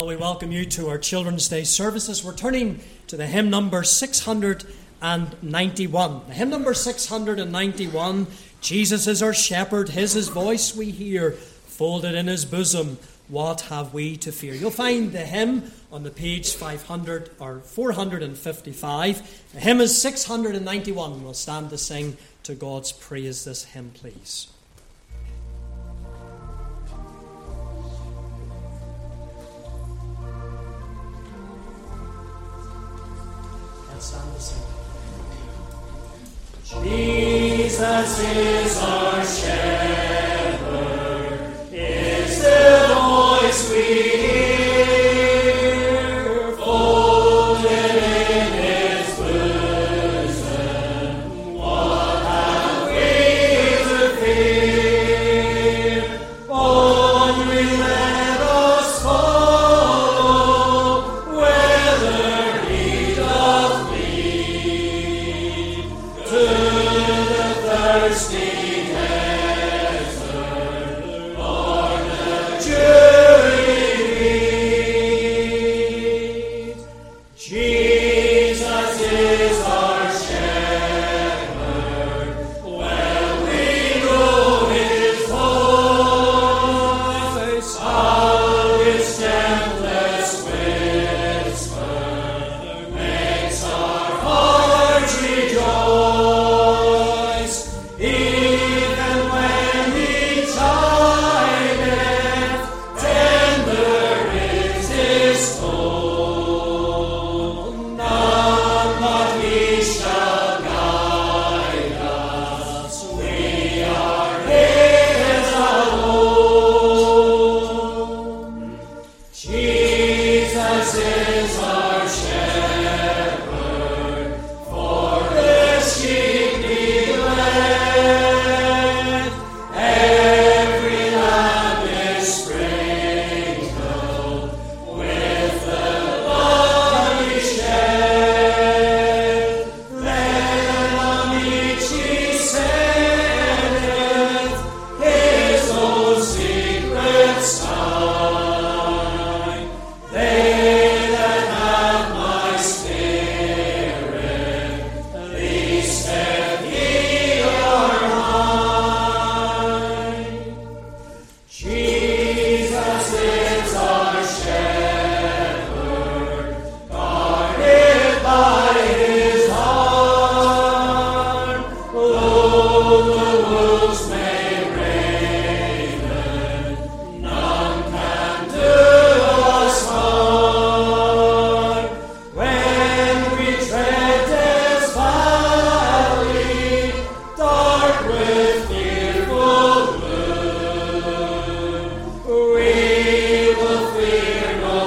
We welcome you to our Children's Day services. We're turning to the hymn number 691. The hymn number 691, Jesus is our shepherd, his voice we hear, folded in his bosom, what have we to fear? You'll find the hymn on the page 500 or 455. The hymn is 691. We'll stand to sing to God's praise this hymn, please. Jesus is our shepherd, is the voice we hear, folded in his bosom, what have we to fear? Only let us follow, whether he doth lead to thirsty desert, or the jury reed. Jesus is our shepherd, well we know his voice, how his gentlest whisper makes our hearts rejoice. Even when he chideth, tender is his tone. None but he shall guide us, we are his alone. Jesus is our shepherd, for the sheep he led. Every lamb is sprinkled with the blood he shed. Then on each he setteth his own secret sign. They that have my spirit, these said ye are mine. Jesus is our shepherd, guarded by his arm. Though the wolves may raven, none can do us harm. When we tread death's valley, dark with fearful gloom, we will fear no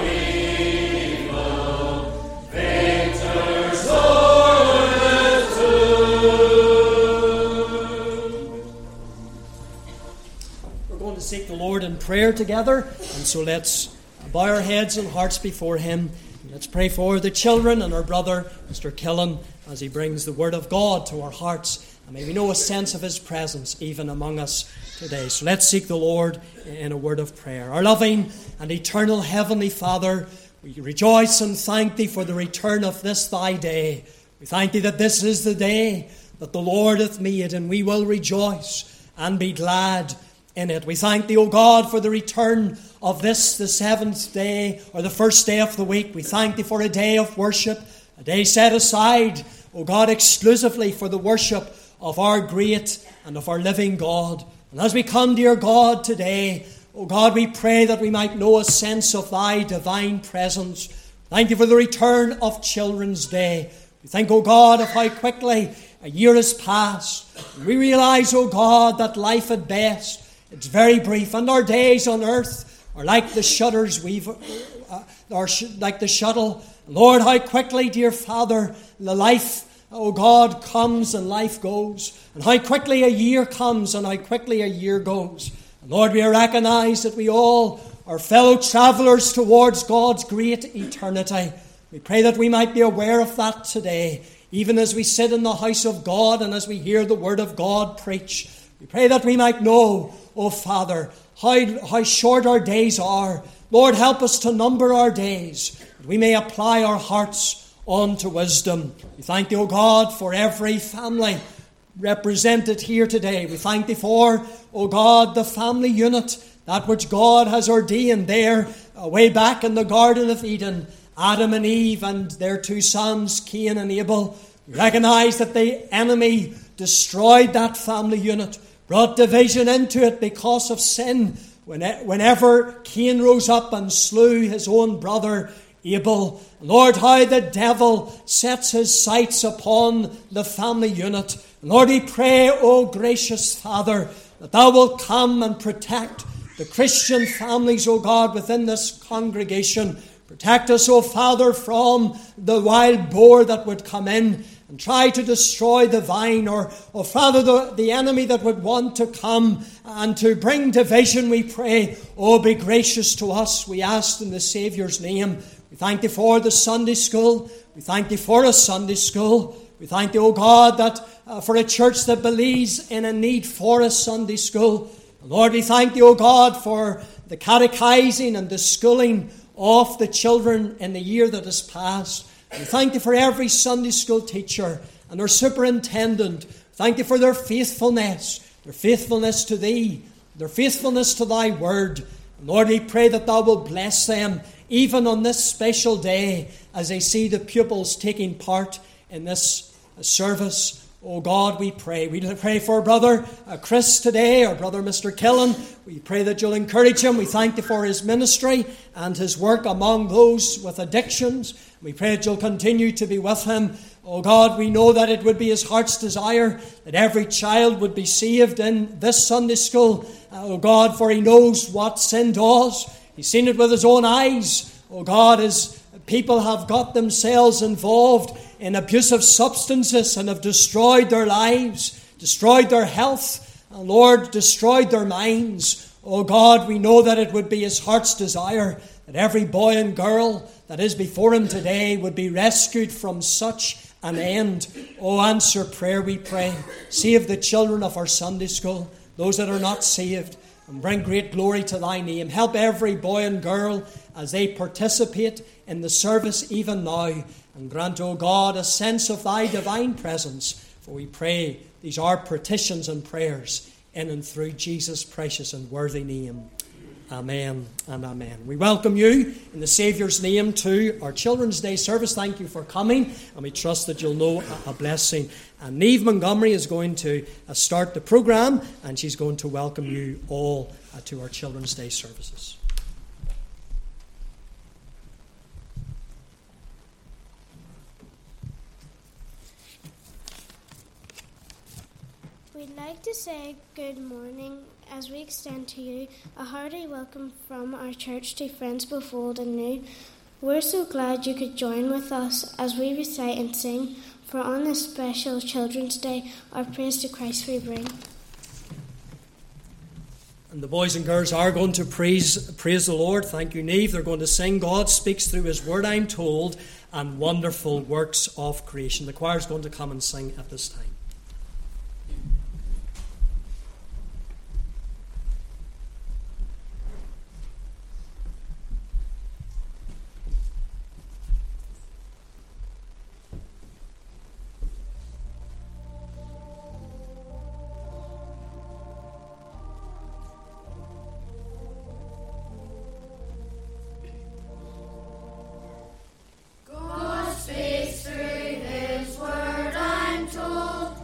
evil, victors o'er the tomb. We're going to seek the Lord in prayer together, and so let's bow our heads and hearts before him. And let's pray for the children and our brother, Mr. Killen, as he brings the word of God to our hearts. And may we know a sense of his presence even among us today. So let's seek the Lord in a word of prayer. Our loving and eternal Heavenly Father, we rejoice and thank Thee for the return of this Thy day. We thank Thee that this is the day that the Lord hath made, and we will rejoice and be glad in it. We thank Thee, O God, for the return of this, the seventh day, or the first day of the week. We thank Thee for a day of worship, a day set aside, O God, exclusively for the worship of our great and of our living God. And as we come, dear God, today, O God, we pray that we might know a sense of Thy divine presence. Thank You for the return of Children's Day. We think, O God, of how quickly a year has passed. And we realize, O God, that life at best, it's very brief, and our days on earth are like the shutters like the shuttle. Lord, how quickly, dear Father, the life, O God, comes and life goes. And how quickly a year comes and how quickly a year goes. And Lord, we recognize that we all are fellow travellers towards God's great eternity. We pray that we might be aware of that today, even as we sit in the house of God and as we hear the word of God preached. We pray that we might know, O Father, how short our days are, Lord, help us to number our days, that we may apply our hearts unto wisdom. We thank Thee, O God, for every family represented here today. We thank Thee for, O God, the family unit, that which God has ordained there way back in the Garden of Eden, Adam and Eve and their two sons, Cain and Abel. We recognize that the enemy destroyed that family unit, brought division into it because of sin. Whenever Cain rose up and slew his own brother Abel, Lord, how the devil sets his sights upon the family unit. Lord, we pray, O gracious Father, that Thou wilt come and protect the Christian families, O God, within this congregation. Protect us, O Father, from the wild boar that would come in and try to destroy the vine, or Father, the enemy that would want to come and to bring division, we pray. Oh, be gracious to us, we ask in the Saviour's name. We thank Thee for the Sunday school. We thank Thee for a Sunday school. We thank Thee, O God, that for a church that believes in a need for a Sunday school. Lord, we thank Thee, O God, for the catechizing and the schooling of the children in the year that has passed. We thank Thee for every Sunday school teacher and their superintendent. Thank Thee for their faithfulness to Thee, their faithfulness to Thy word. And Lord, we pray that Thou wilt bless them even on this special day as they see the pupils taking part in this service. Oh God, we pray. We pray for Brother Chris today, or Brother Mr. Killen. We pray that You'll encourage him. We thank Thee for his ministry and his work among those with addictions. We pray that You'll continue to be with him. Oh God, we know that it would be his heart's desire that every child would be saved in this Sunday school. Oh God, for he knows what sin does. He's seen it with his own eyes. Oh God, as people have got themselves involved in abusive substances and have destroyed their lives, destroyed their health, and Lord, destroyed their minds. Oh God, we know that it would be his heart's desire that every boy and girl that is before him today would be rescued from such an end. Oh, answer prayer, we pray. Save the children of our Sunday school, those that are not saved, and bring great glory to Thy name. Help every boy and girl as they participate in the service even now. And grant, O God, a sense of Thy divine presence. For we pray these are petitions and prayers in and through Jesus' precious and worthy name. Amen and amen. We welcome you in the Saviour's name to our Children's Day service. Thank you for coming, and we trust that you'll know a blessing. And Niamh Montgomery is going to start the programme, and she's going to welcome you all to our Children's Day services. We'd like to say good morning as we extend to you a hearty welcome from our church to friends both old and new. We're so glad you could join with us as we recite and sing, for on this special Children's Day, our praise to Christ we bring. And the boys and girls are going to praise the Lord. Thank you, Niamh. They're going to sing God Speaks Through His Word, I'm Told, and Wonderful Works of Creation. The choir is going to come and sing at this time. God speaks through His word, I'm told.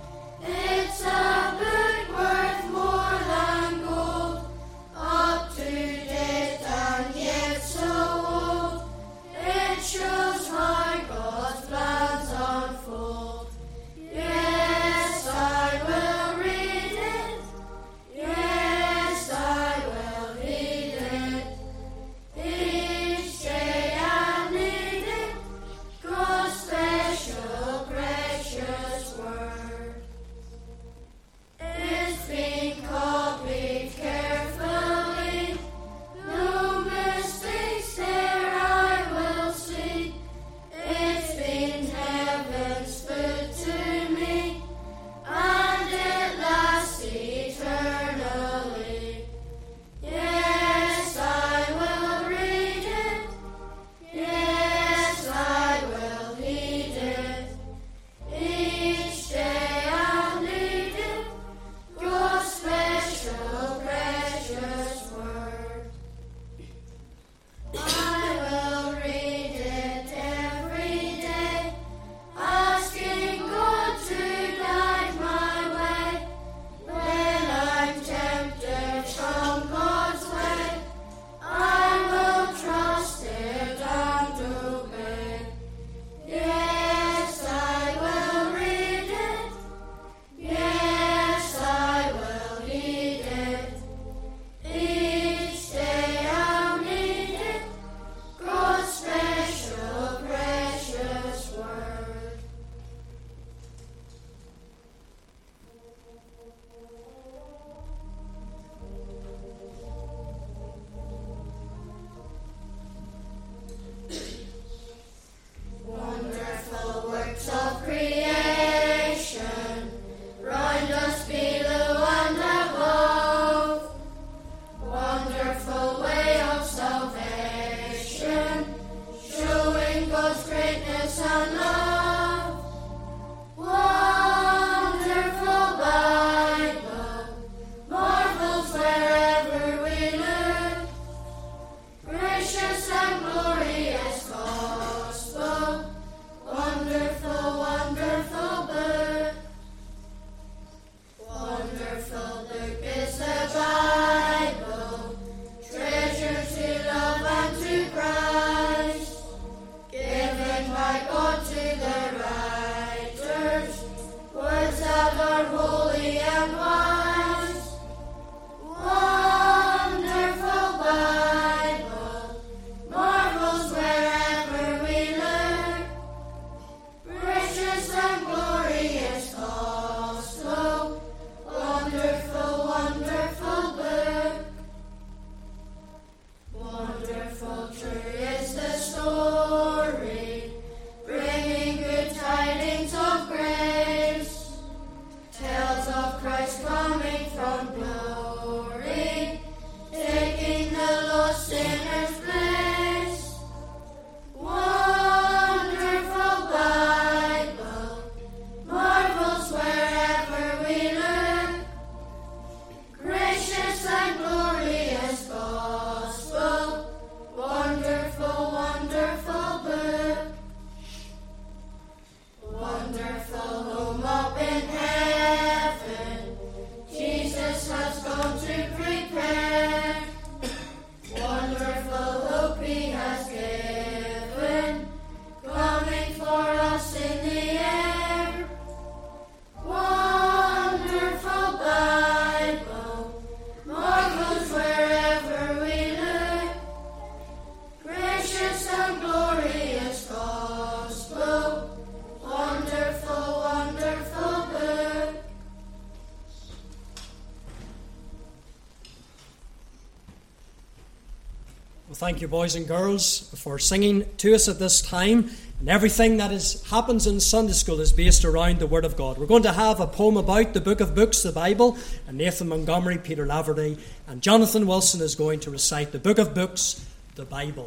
Thank you, boys and girls, for singing to us at this time. And everything that happens in Sunday school is based around the Word of God. We're going to have a poem about the Book of Books, the Bible, and Nathan Montgomery, Peter Laverty, and Jonathan Wilson is going to recite the Book of Books, the Bible.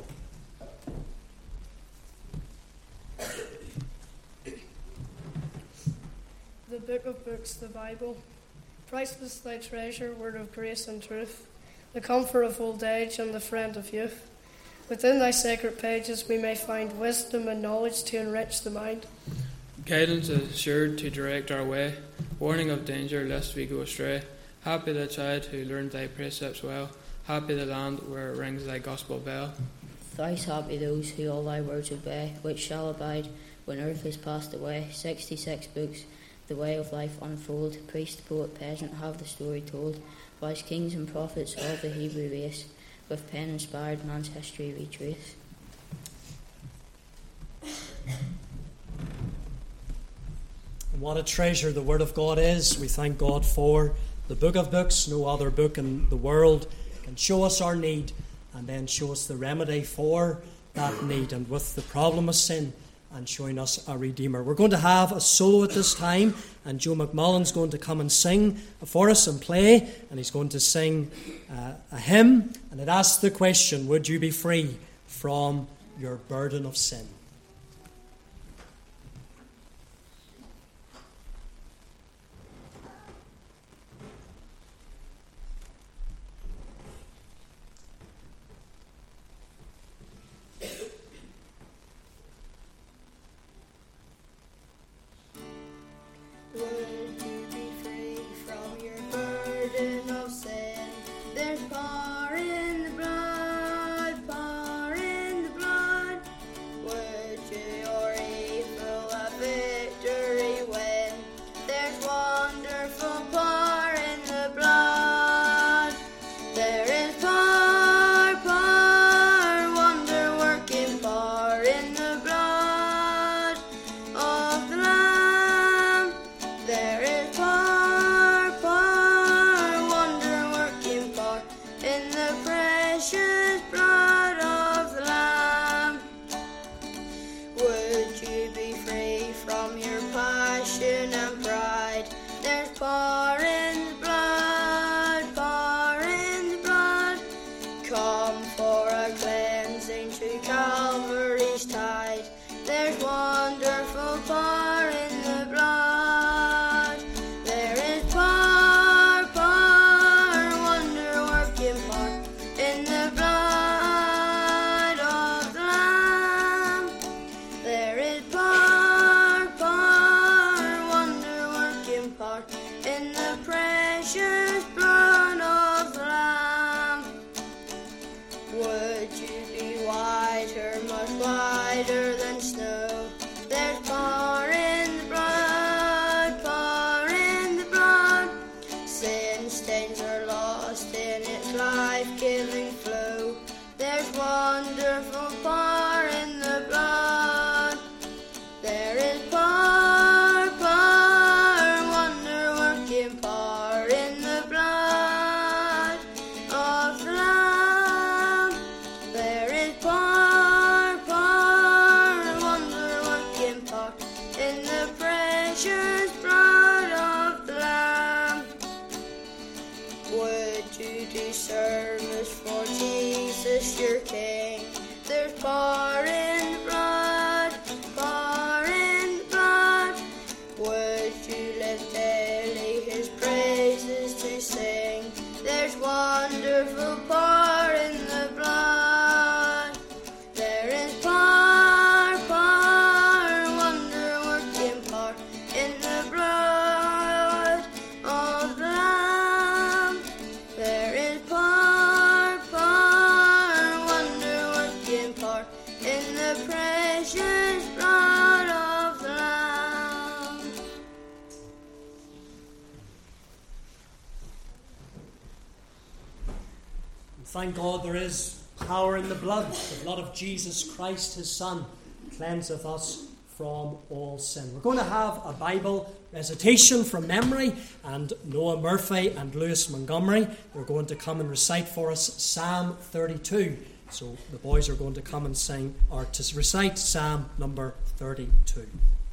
The Book of Books, the Bible. Priceless thy treasure, word of grace and truth, the comfort of old age and the friend of youth. Within thy sacred pages we may find wisdom and knowledge to enrich the mind. Guidance assured to direct our way, warning of danger lest we go astray. Happy the child who learned thy precepts well, happy the land where rings thy gospel bell. Thrice happy those who all thy words obey, which shall abide when earth is passed away. 66 books, the way of life unfold, priest, poet, peasant have the story told. Wise kings and prophets of the Hebrew race, with pen inspired man's history retrace. What a treasure the Word of God is. We thank God for the Book of Books. No other book in the world can show us our need and then show us the remedy for that need, and with the problem of sin and showing us a Redeemer. We're going to have a solo at this time, and Joe McMullen's going to come and sing for us and play, and he's going to sing a hymn, and it asks the question, would you be free from your burden of sin? Thank God there is power in the blood of Jesus Christ, his Son, cleanseth us from all sin. We're going to have a Bible recitation from memory, and Noah Murphy and Lewis Montgomery, they're going to come and recite for us Psalm 32. So the boys are going to come and sing, or to recite Psalm number 32.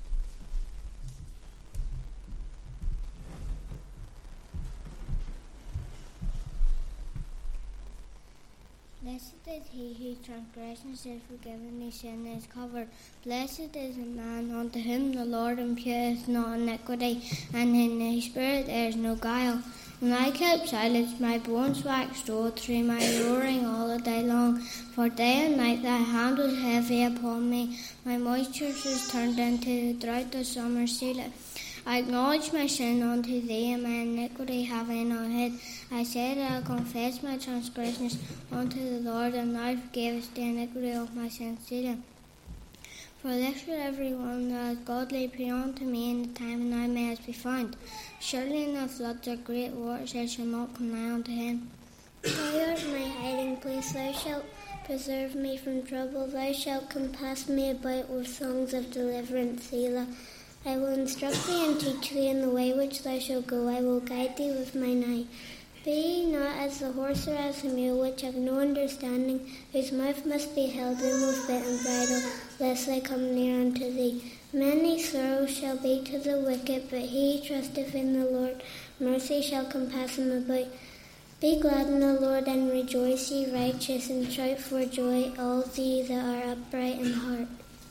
Blessed is he whose transgressions is forgiven, whose sin is covered. Blessed is the man unto whom the Lord imputeth not iniquity, and in whose spirit there is no guile. When I kept silence, my bones waxed old through my roaring all the day long. For day and night thy hand was heavy upon me. My moisture was turned into the drought of summer ceileth. I acknowledge my sin unto thee, and my iniquity have I not hid. I said, I'll confess my transgressions unto the Lord, and thou forgavest the iniquity of my sins. For this should every one that is godly pray unto me in the time when I mayest be found. Surely in the floods or great waters I shall not come nigh unto him. Thou art my hiding place, thou shalt preserve me from trouble, thou shalt compass me about with songs of deliverance, Selah. I will instruct thee and teach thee in the way which thou shalt go. I will guide thee with mine eye. Be ye not as the horse or as the mule, which have no understanding, whose mouth must be held in with bit and bridle, lest they come near unto thee. Many sorrows shall be to the wicked, but he trusteth in the Lord. Mercy shall compass him about. Be glad in the Lord, and rejoice, ye righteous, and shout for joy, all ye that are upright in heart.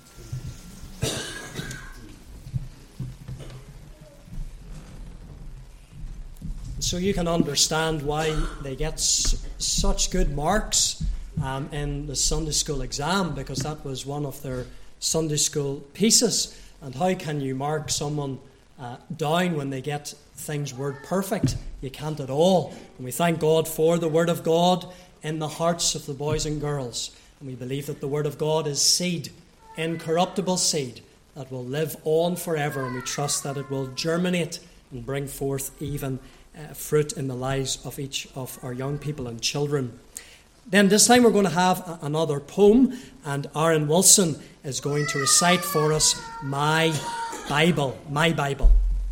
So you can understand why they get such good marks in the Sunday school exam, because that was one of their Sunday school pieces. And how can you mark someone down when they get things word perfect? You can't at all. And we thank God for the Word of God in the hearts of the boys and girls. And we believe that the Word of God is seed, incorruptible seed, that will live on forever. And we trust that it will germinate and bring forth even fruit in the lives of each of our young people and children. Then this time we're going to have another poem, and Aaron Wilson is going to recite for us My Bible. My Bible.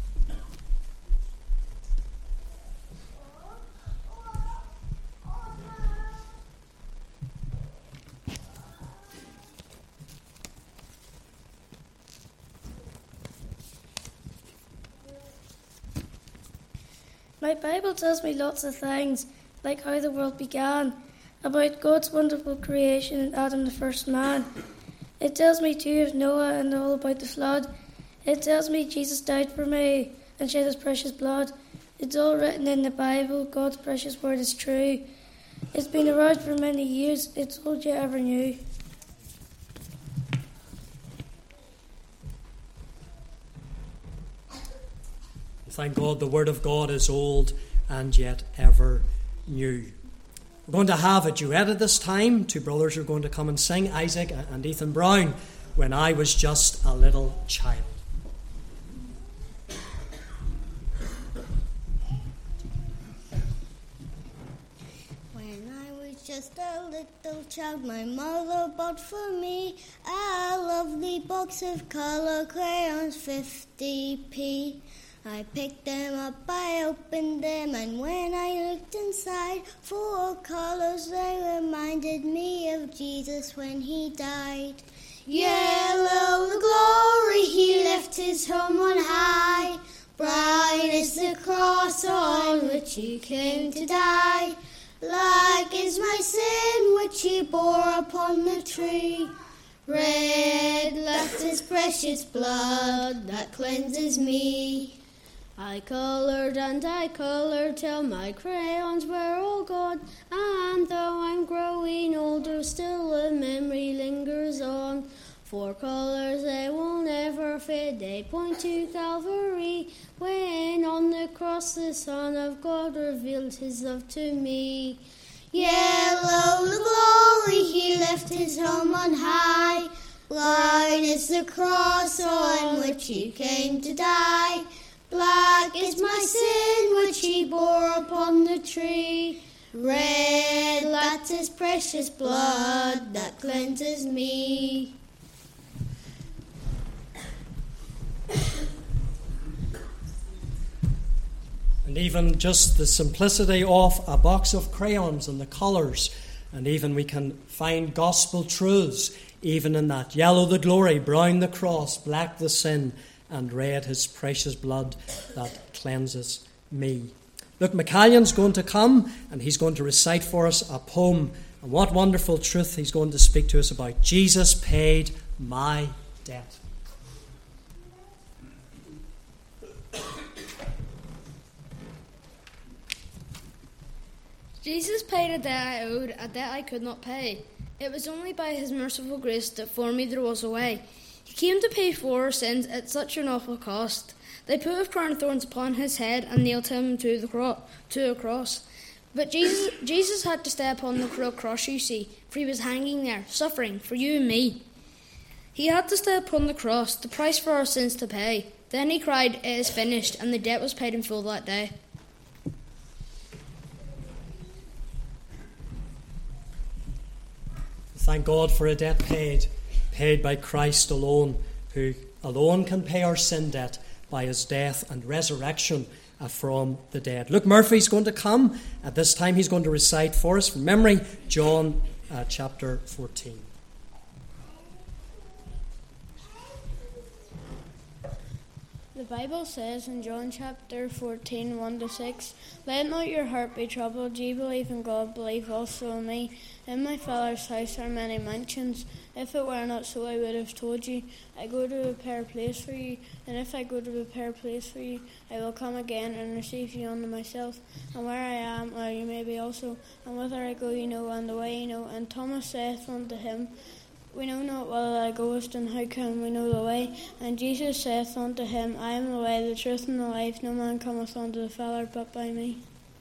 My Bible tells me lots of things, like how the world began, about God's wonderful creation and Adam the first man. It tells me too of Noah and all about the flood. It tells me Jesus died for me and shed his precious blood. It's all written in the Bible. God's precious word is true. It's been around for many years. It's all you ever knew. Thank God the Word of God is old and yet ever new. We're going to have a duet at this time. Two brothers are going to come and sing, Isaac and Ethan Brown, When I Was Just a Little Child. When I was just a little child, my mother bought for me a lovely box of colour crayons, 50p. I picked them up, I opened them, and when I looked inside, 4 colours, they reminded me of Jesus when he died. Yellow the glory, he left his home on high. Bright is the cross on which he came to die. Like is my sin which he bore upon the tree. Red left his precious blood that cleanses me. I coloured and I coloured till my crayons were all gone, and though I'm growing older, still the memory lingers on. 4 colours, they will never fade, they point to Calvary, when on the cross the Son of God revealed his love to me. Yellow the glory, he left his home on high. Bright is the cross on which he came to die. Black is my sin which he bore upon the tree. Red like his precious blood that cleanses me. And even just the simplicity of a box of crayons and the colours And even we can find gospel truths, even in that. Yellow the glory, brown the cross, black the sin, and red his precious blood that cleanses me. Look, McCallion's going to come, and he's going to recite for us a poem. And what wonderful truth he's going to speak to us about. Jesus paid my debt. Jesus paid a debt I owed, a debt I could not pay. It was only by his merciful grace that for me there was a way. He came to pay for our sins at such an awful cost. They put a crown of thorns upon his head and nailed him to a cross. But Jesus had to stay upon the cross, you see, for he was hanging there, suffering for you and me. He had to stay upon the cross, the price for our sins to pay. Then he cried, "It is finished," and the debt was paid in full that day. Thank God for a debt paid by Christ alone, who alone can pay our sin debt by his death and resurrection from the dead. Luke Murphy's going to come. At this time he's going to recite for us from memory John chapter 14. The Bible says in John chapter 14, 1-6, "Let not your heart be troubled. Ye believe in God, believe also in me. In my Father's house are many mansions. If it were not so, I would have told you. I go to prepare a place for you. And if I go to prepare a place for you, I will come again and receive you unto myself. And where I am, there you may be also. And whither I go, you know, and the way you know." And Thomas saith unto him, "We know not whither thou goest, and how can we know the way?" And Jesus saith unto him, "I am the way, the truth, and the life. No man cometh unto the Father but by me."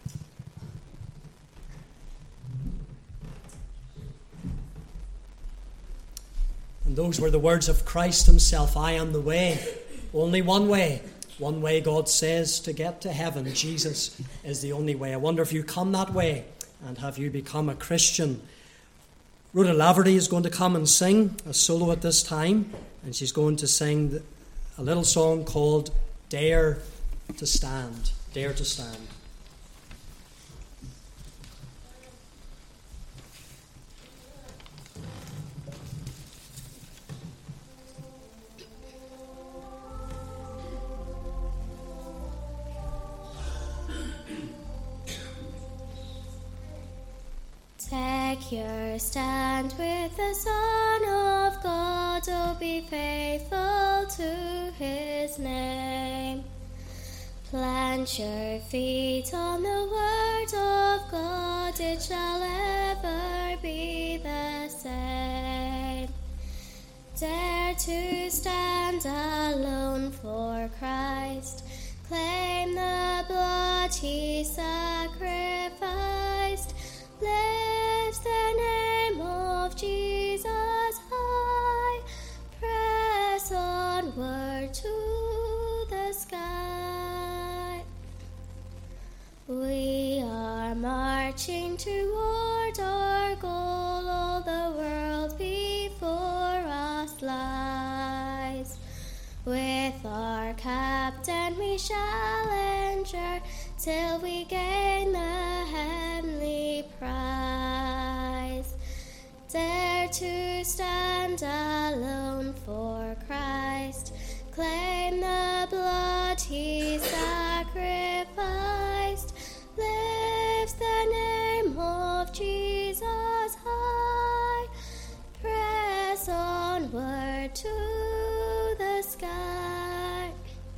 And those were the words of Christ himself. I am the way. Only one way. One way, God says, to get to heaven. Jesus is the only way. I wonder if you come that way, and have you become a Christian? Rhoda Laverty is going to come and sing a solo at this time, and she's going to sing a little song called Dare to Stand. Dare to Stand. Take your stand with the Son of God, oh, be faithful to his name. Plant your feet on the word of God, it shall ever be the same. Dare to stand alone for Christ, claim the blood he sacrificed. Lift the name of Jesus high, press onward to the sky. We are marching toward our goal, all the world before us lies. With our captain we shall endure, till we gain the heavenly prize. Dare to stand alone for Christ, claim the blood he sacrificed. Lift the name of Jesus high, press onward to the sky.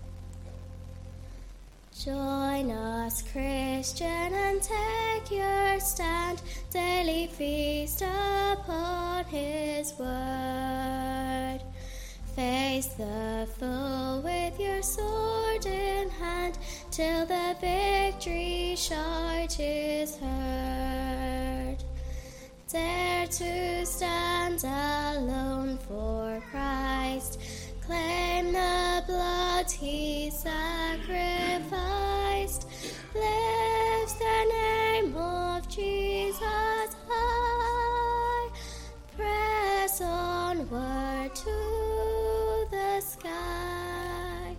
Join us, Christian, and take your stand. Daily feast upon his word. Face the foe with your sword in hand, till the victory shout is heard. Dare to stand alone for Christ, claim the blood he sacrificed. Lift the name of Jesus high, press onward to the sky.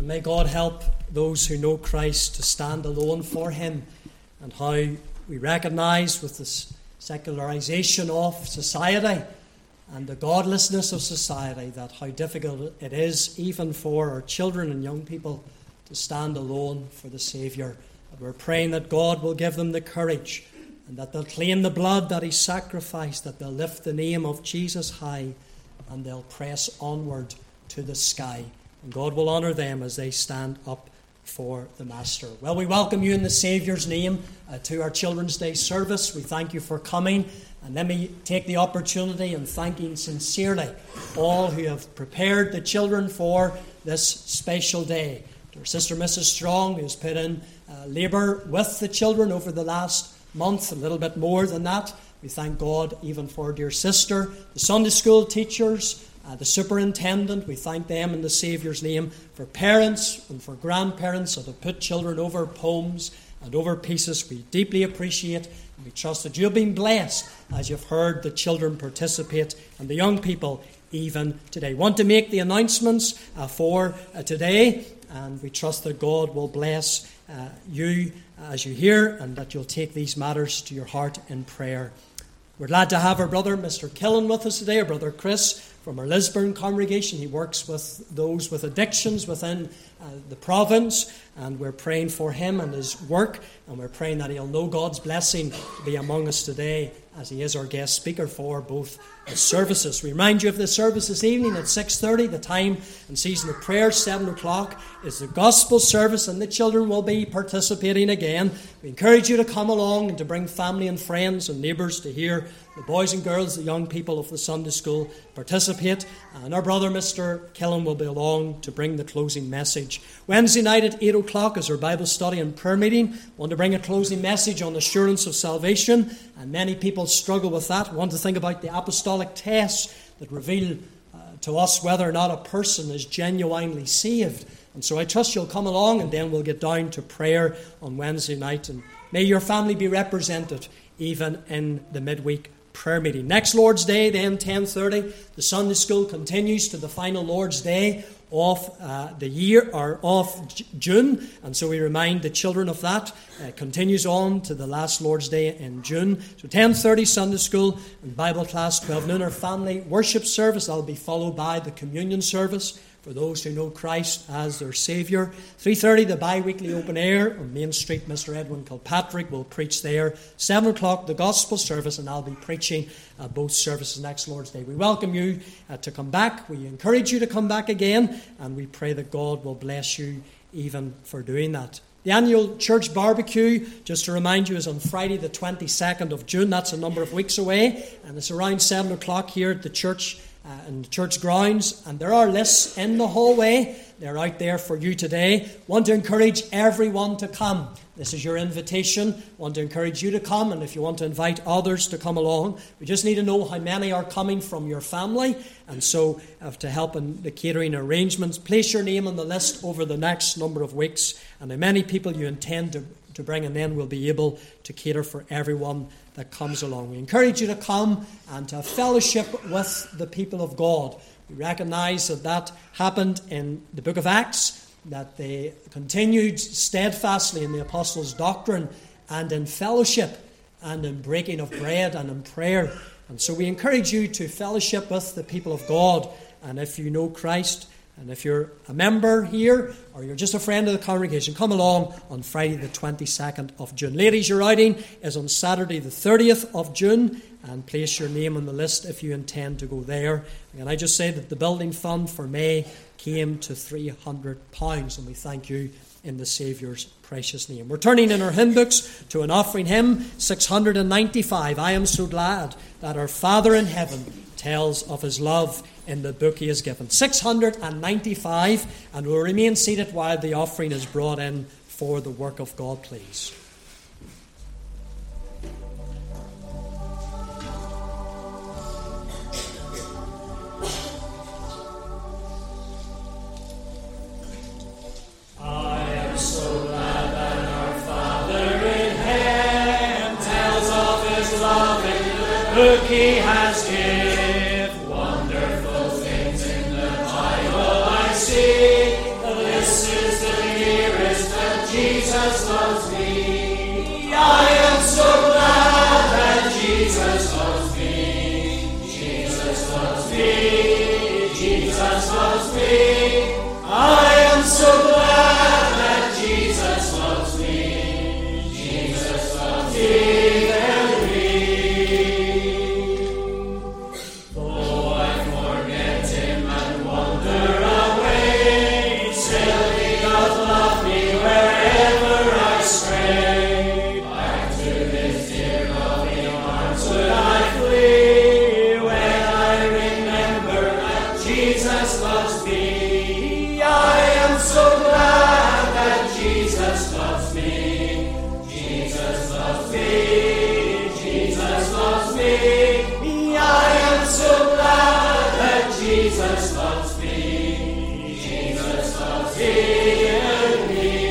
And may God help those who know Christ to stand alone for him, and how we recognise with the secularisation of society and the godlessness of society that how difficult it is even for our children and young people to stand alone for the Saviour. And we're praying that God will give them the courage, and that they'll claim the blood that he sacrificed, that they'll lift the name of Jesus high, and they'll press onward to the sky. And God will honour them as they stand up for the Master. Well, we welcome you in the Saviour's name to our Children's Day service. We thank you for coming. And let me take the opportunity in thanking sincerely all who have prepared the children for this special day. To our sister Mrs. Strong, who has put in labour with the children over the last month, a little bit more than that. We thank God even for dear sister, the Sunday school teachers, the superintendent. We thank them in the Saviour's name. For parents and for grandparents that have put children over poems and over pieces, we deeply appreciate, and we trust that you've been blessed as you've heard the children participate and the young people even today. Want to make the announcements for today, and we trust that God will bless you as you hear, and that you'll take these matters to your heart in prayer. We're glad to have our brother, Mr. Killen, with us today, our brother Chris from our Lisburn congregation. He works with those with addictions within the province, and we're praying for him and his work, and we're praying that he'll know God's blessing to be among us today as he is our guest speaker for both services. We remind you of the service this evening at 6:30. The time and season of prayer, 7 o'clock, is the gospel service, and the children will be participating again. We encourage you to come along and to bring family and friends and neighbours to hear the boys and girls, the young people of the Sunday school participate. And our brother, Mr. Killen, will be along to bring the closing message. Wednesday night at 8 o'clock is our Bible study and prayer meeting. We want to bring a closing message on assurance of salvation, and many people struggle with that. We want to think about the apostolic tests that reveal to us whether or not a person is genuinely saved. And so I trust you'll come along, and then we'll get down to prayer on Wednesday night. And may your family be represented even in the midweek prayer meeting. Next Lord's Day, then 10:30, the Sunday school continues to the final Lord's Day of the year, or of June, and so we remind the children of that. Continues on to the last Lord's Day in June. So 10:30 Sunday school and Bible class, 12 noon our family worship service. That'll be followed by the communion service for those who know Christ as their Saviour. 3:30 the bi-weekly open air on Main Street. Mr. Edwin Kilpatrick will preach there. 7 o'clock the gospel service, and I'll be preaching both services next Lord's Day. We welcome you to come back. We encourage you to come back again, and we pray that God will bless you even for doing that. The annual church barbecue, just to remind you, is on Friday the 22nd of June. That's a number of weeks away, and it's around 7 o'clock here at the church and the church grounds, and there are lists in the hallway. They're out there for you today. Want to encourage everyone to come. This is your invitation. Want to encourage you to come, and if you want to invite others to come along, we just need to know how many are coming from your family, and so to help in the catering arrangements, place your name on the list over the next number of weeks, and how many people you intend to bring, and then we'll be able to cater for everyone that comes along. We encourage you to come and to fellowship with the people of God. We recognise that happened in the book of Acts, that they continued steadfastly in the apostles' doctrine and in fellowship and in breaking of bread and in prayer. And so we encourage you to fellowship with the people of God. And if you know Christ, and if you're a member here, or you're just a friend of the congregation, come along on Friday the 22nd of June. Ladies, your outing is on Saturday the 30th of June, and place your name on the list if you intend to go there. And I just say that the building fund for May came to £300, and we thank you in the Saviour's precious name. We're turning in our hymn books to an offering hymn, 695. I am so glad that our Father in heaven tells of his love in the book he has given. 695, and we'll remain seated while the offering is brought in for the work of God, please. I am so glad that our Father in heaven tells of his love in the book he has given. Wonderful things in the Bible I see. Listen Jesus loves me. I am so glad that Jesus loves me. Jesus loves me. Jesus loves me. I am so glad that Jesus loves me. Jesus loves me and me. Though I forget him and wander away, still he doth love me wherever I stray. Back to his dear loving arms would I flee, when I remember that Jesus loves me. I am so glad that Jesus loves me. Jesus loves me. Jesus loves me. I am so glad that Jesus loves me. Jesus loves me and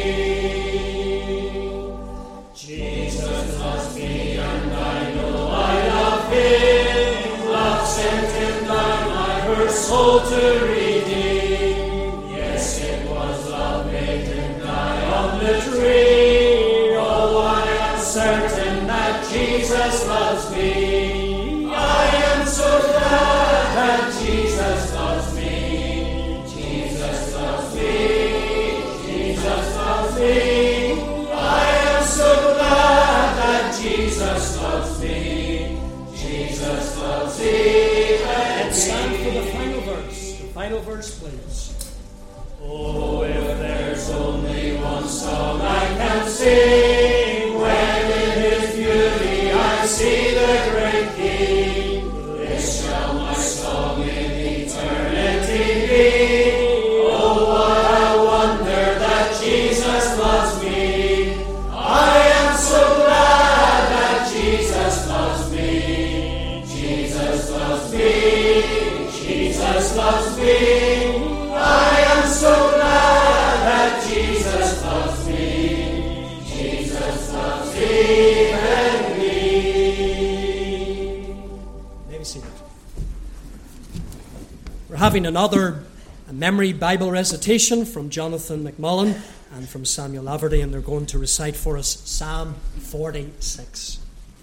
me. Jesus loves me and I know I love him. Love sent him down my hurt soul to redeem. Yes, it was love made him die on the tree. Oh, I am certain that Jesus loves me. I am so glad that Jesus loves me. Jesus loves me. Jesus loves me. I am so glad that Jesus loves me. Jesus loves me. Let's stand for the final verse. The final verse, please. Oh, if there's only one song I can sing, when in his beauty I see the great King, this shall my song in eternity be. Oh, what a wonder that Jesus loves me. I am so glad that Jesus loves me. Jesus loves me. Jesus loves me. I am so glad that Jesus loves me. Jesus loves me and me. Maybe see that. We're having another memory Bible recitation from Jonathan McMullen and from Samuel Laverty, and they're going to recite for us Psalm 46.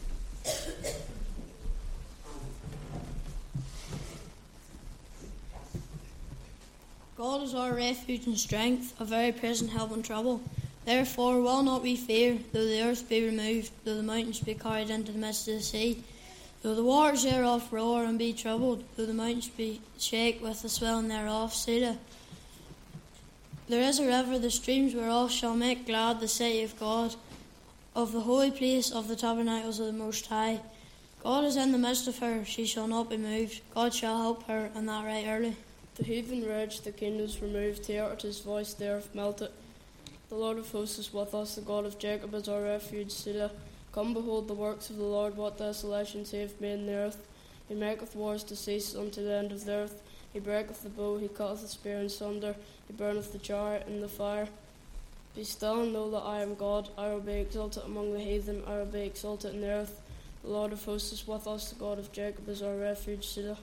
God is our refuge and strength, a very present help in trouble. Therefore will not we fear, though the earth be removed, though the mountains be carried into the midst of the sea, though the waters thereof roar and be troubled, though the mountains be shake with the swelling thereof. Selah. There is a river, the streams whereof shall make glad the city of God, of the holy place of the tabernacles of the Most High. God is in the midst of her, she shall not be moved. God shall help her, and that right early. The heathen rage, the kingdoms removed, hear at his voice, the earth melted. The Lord of hosts is with us, the God of Jacob is our refuge. Selah. Come behold the works of the Lord, what desolations he hath made in the earth. He maketh wars to cease unto the end of the earth. He breaketh the bow, he cutteth the spear in sunder, he burneth the chariot in the fire. Be still and know that I am God. I will be exalted among the heathen, I will be exalted in the earth. The Lord of hosts is with us, the God of Jacob is our refuge. Selah.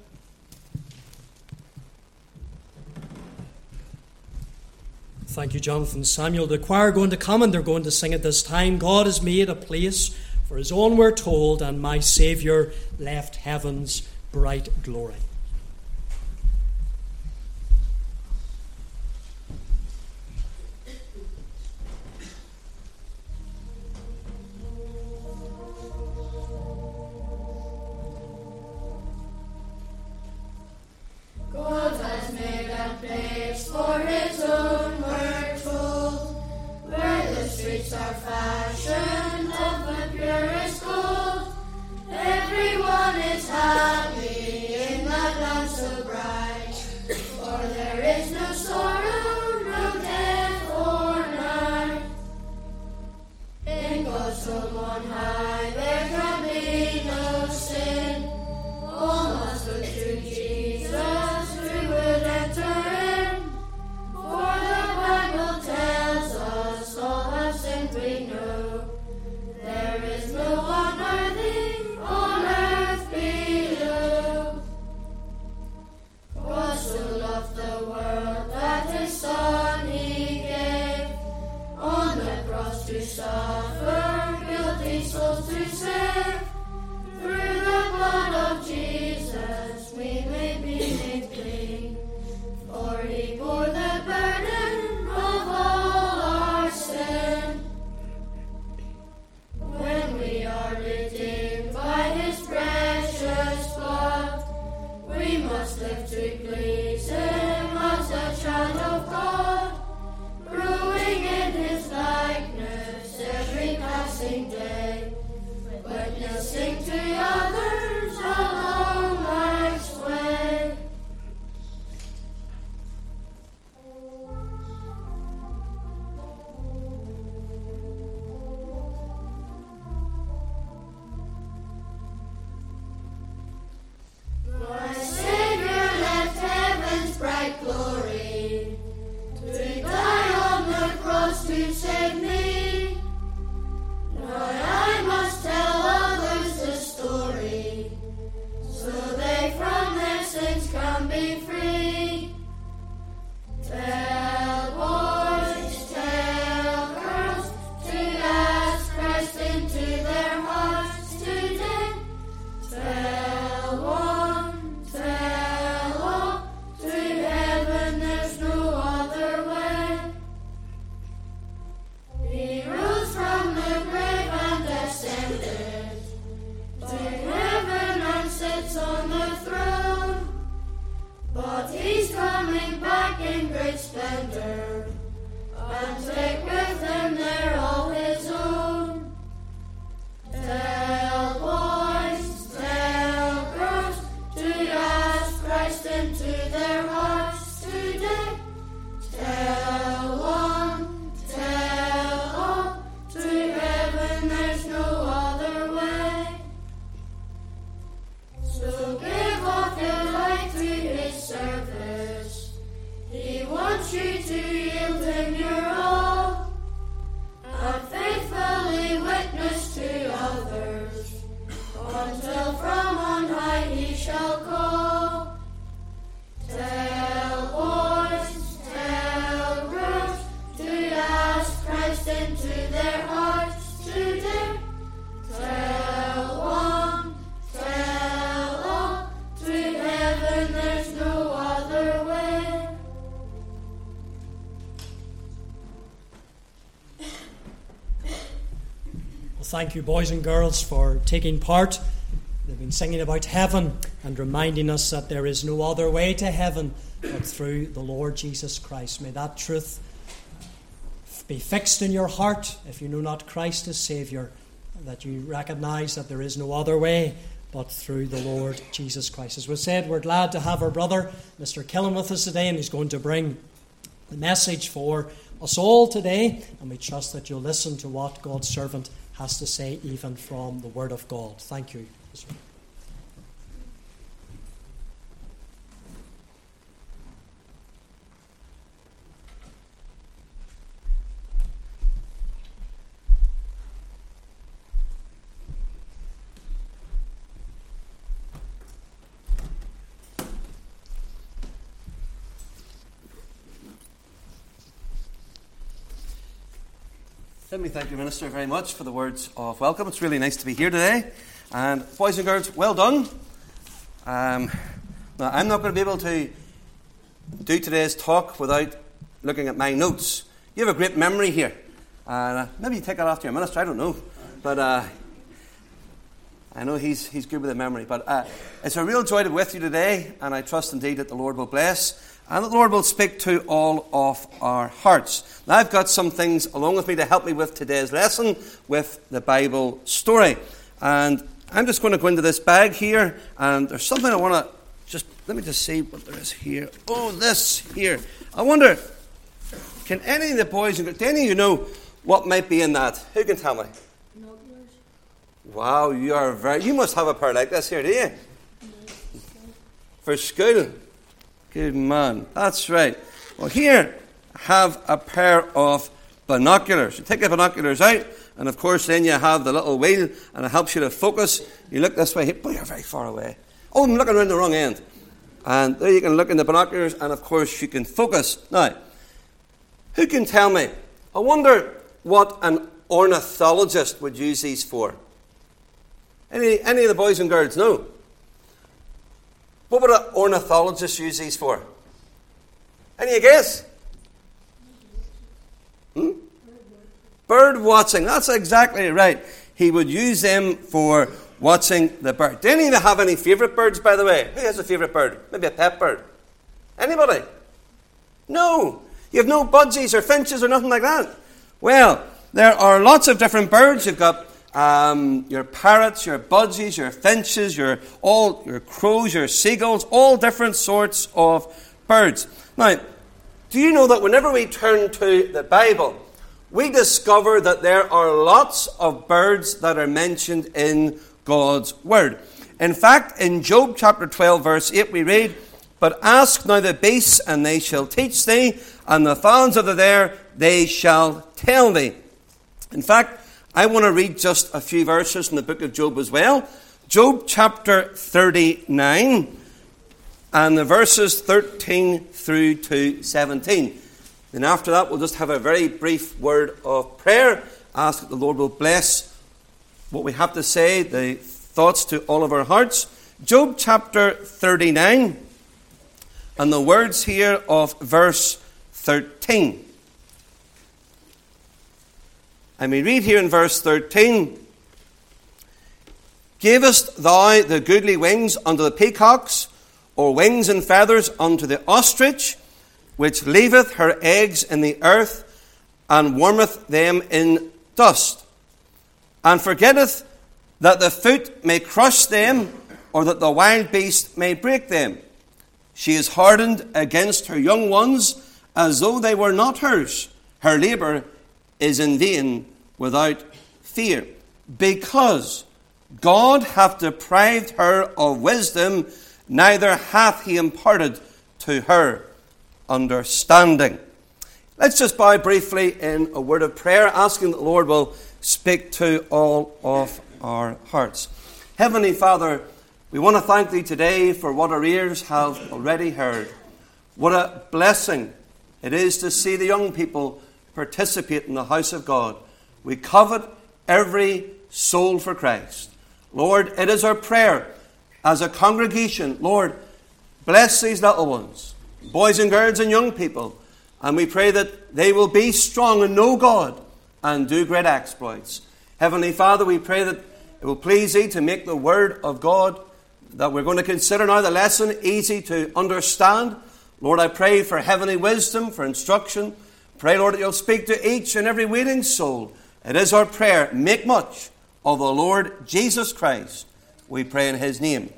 Thank you, Jonathan Samuel. The choir are going to come and they're going to sing at this time. God has made a place for his own, we're told, and my Saviour left heaven's bright glory. God has made a place for his own, we're told, where the streets are fashioned of the purest gold. Everyone is happy in that land so bright, for there is no sorrow, no death or night. In God's home on high there can be no sin. All must look to Jesus who would enter in. For the Bible tells us all have sinned we know. There is no one worthy on earth below. God so loved the world that his Son he gave. On the cross to suffer suffer, guilty souls to save. Through the blood of Jesus we may be made clean, for he bore the burden of all our sin. When we are redeemed by his precious blood, we must live to please him as a child of God, growing in his likeness every passing day, witnessing to others along life's way. My Savior left heaven's bright glory to die on the cross to save me. Now I must tell others the story, so they from their sins can be free. Tell boys, tell girls to ask Christ into their hearts today. Tell one, tell all, to heaven there's no other way. He rose from the grave and ascended to heaven and sits on the throne. But he's coming back in great splendor, and take with him there all his own. Tell boys, tell girls to ask Christ into their hearts today. Tell one, tell all, to heaven there's no other way. So give off your life to his service. He wants you to yield him your all, and faithfully witness to others, until from on high he shall call. Tell boys, tell girls to ask Christ into their hearts today. Tell one, tell all, to heaven there's no other way. Well, thank you, boys and girls, for taking part. They've been singing about heaven and reminding us that there is no other way to heaven but through the Lord Jesus Christ. May that truth be fixed in your heart if you know not Christ as Saviour, that you recognise that there is no other way but through the Lord Jesus Christ. As we said, we're glad to have our brother, Mr. Killen, with us today, and he's going to bring the message for us all today, and we trust that you'll listen to what God's servant has to say even from the Word of God. Thank you. Let me thank you, Minister, very much for the words of welcome. It's really nice to be here today. And boys and girls, well done. Now, I'm not going to be able to do today's talk without looking at my notes. You have a great memory here. Maybe you take that after your minister, I don't know. But I know he's good with the memory. But it's a real joy to be with you today, and I trust indeed that the Lord will bless and that the Lord will speak to all of our hearts. Now, I've got some things along with me to help me with today's lesson with the Bible story. And I'm just going to go into this bag here, and there's something I want to let me just see what there is here. Oh, this here. I wonder, can any of the boys, do any of you know what might be in that? Who can tell me? Binoculars. Wow, you must have a pair like this here, do you? For school. Good man. That's right. Well, here I have a pair of binoculars. You take the binoculars out, and of course then you have the little wheel, and it helps you to focus. You look this way. Boy, you're very far away. Oh, I'm looking around the wrong end. And there you can look in the binoculars, and of course you can focus. Now, who can tell me? I wonder what an ornithologist would use these for? Any of the boys and girls know? What would an ornithologist use these for? Any guess? Bird watching. That's exactly right. He would use them for watching the bird. Do any of you have any favourite birds, by the way? Who has a favourite bird? Maybe a pet bird? Anybody? No. You have no budgies or finches or nothing like that? Well, there are lots of different birds. You've got your parrots, your budgies, your finches, your crows, your seagulls, all different sorts of birds. Now, do you know that whenever we turn to the Bible, we discover that there are lots of birds that are mentioned in God's Word? In fact, in Job chapter 12, verse 8, we read, "But ask now the beasts, and they shall teach thee, and the fowls of the air, they shall tell thee." In fact, I want to read just a few verses from the book of Job as well. Job chapter 39, and the verses 13 through to 17. Then after that, we'll just have a very brief word of prayer. Ask that the Lord will bless what we have to say, the thoughts to all of our hearts. Job chapter 39, and the words here of verse 13. And we read here in verse 13, "Gavest thou the goodly wings unto the peacocks, or wings and feathers unto the ostrich, which leaveth her eggs in the earth, and warmeth them in dust, and forgetteth that the foot may crush them, or that the wild beast may break them. She is hardened against her young ones, as though they were not hers. Her labour is in vain without fear. Because God hath deprived her of wisdom, neither hath he imparted to her understanding." Let's just bow briefly in a word of prayer, asking that the Lord will speak to all of our hearts. Heavenly Father, we want to thank thee today for what our ears have already heard. What a blessing it is to see the young people participate in the house of God. We covet every soul for Christ. Lord, it is our prayer as a congregation, Lord, bless these little ones, boys and girls and young people, and we pray that they will be strong and know God and do great exploits. Heavenly Father, we pray that it will please thee to make the word of God that we're going to consider now, the lesson, easy to understand. Lord, I pray for heavenly wisdom, for instruction. Pray, Lord, that you'll speak to each and every waiting soul. It is our prayer. Make much of the Lord Jesus Christ. We pray in his name.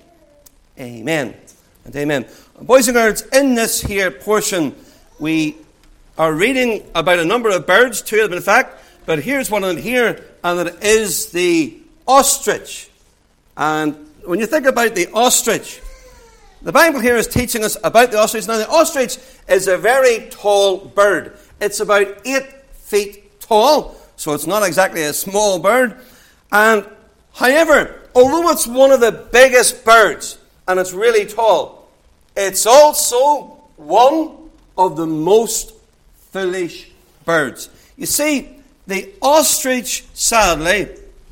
Amen and amen. Boys and girls, in this here portion, we are reading about a number of birds, two of them in fact, but here's one of them here, and it is the ostrich. And when you think about the ostrich, the Bible here is teaching us about the ostrich. Now, the ostrich is a very tall bird. It's about 8 feet tall, so it's not exactly a small bird. And however, although it's one of the biggest birds, and it's really tall, it's also one of the most foolish birds. You see, the ostrich, sadly,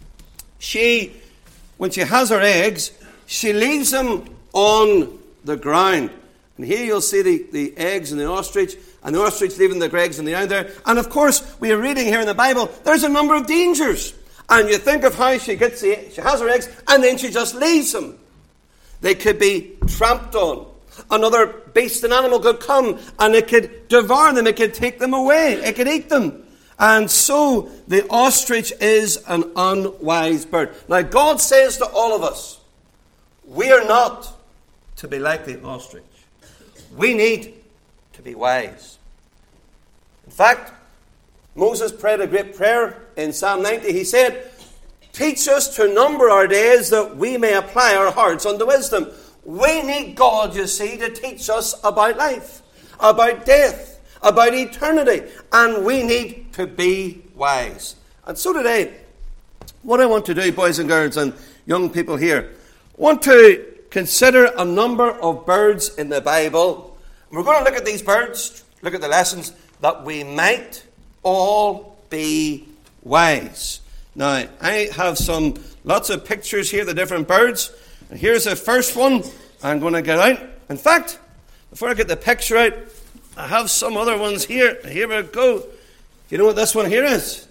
when she has her eggs, she leaves them on the ground. And here you'll see the eggs in the ostrich, and the ostrich leaving the eggs in the ground there. And of course, we are reading here in the Bible, there's a number of dangers. And you think of how she has her eggs, and then she just leaves them. They could be tramped on. Another beast, an animal could come, and it could devour them, it could take them away, it could eat them. And so the ostrich is an unwise bird. Now God says to all of us, we are not to be like the ostrich. We need to be wise. In fact, Moses prayed a great prayer in Psalm 90. He said, "Teach us to number our days that we may apply our hearts unto wisdom." We need God, you see, to teach us about life, about death, about eternity. And we need to be wise. And so today, what I want to do, boys and girls and young people here, I want to consider a number of birds in the Bible. We're going to look at these birds, look at the lessons, that we might all be wise. Now, I have lots of pictures here of the different birds. And here's the first one I'm going to get out. In fact, before I get the picture out, I have some other ones here. Here we go. Do you know what this one here is?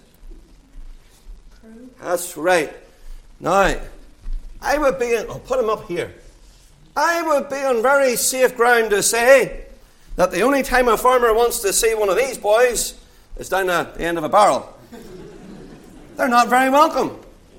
That's right. Now, I'll put him up here. I would be on very safe ground to say that the only time a farmer wants to see one of these boys is down at the end of a barrel. They're not very welcome.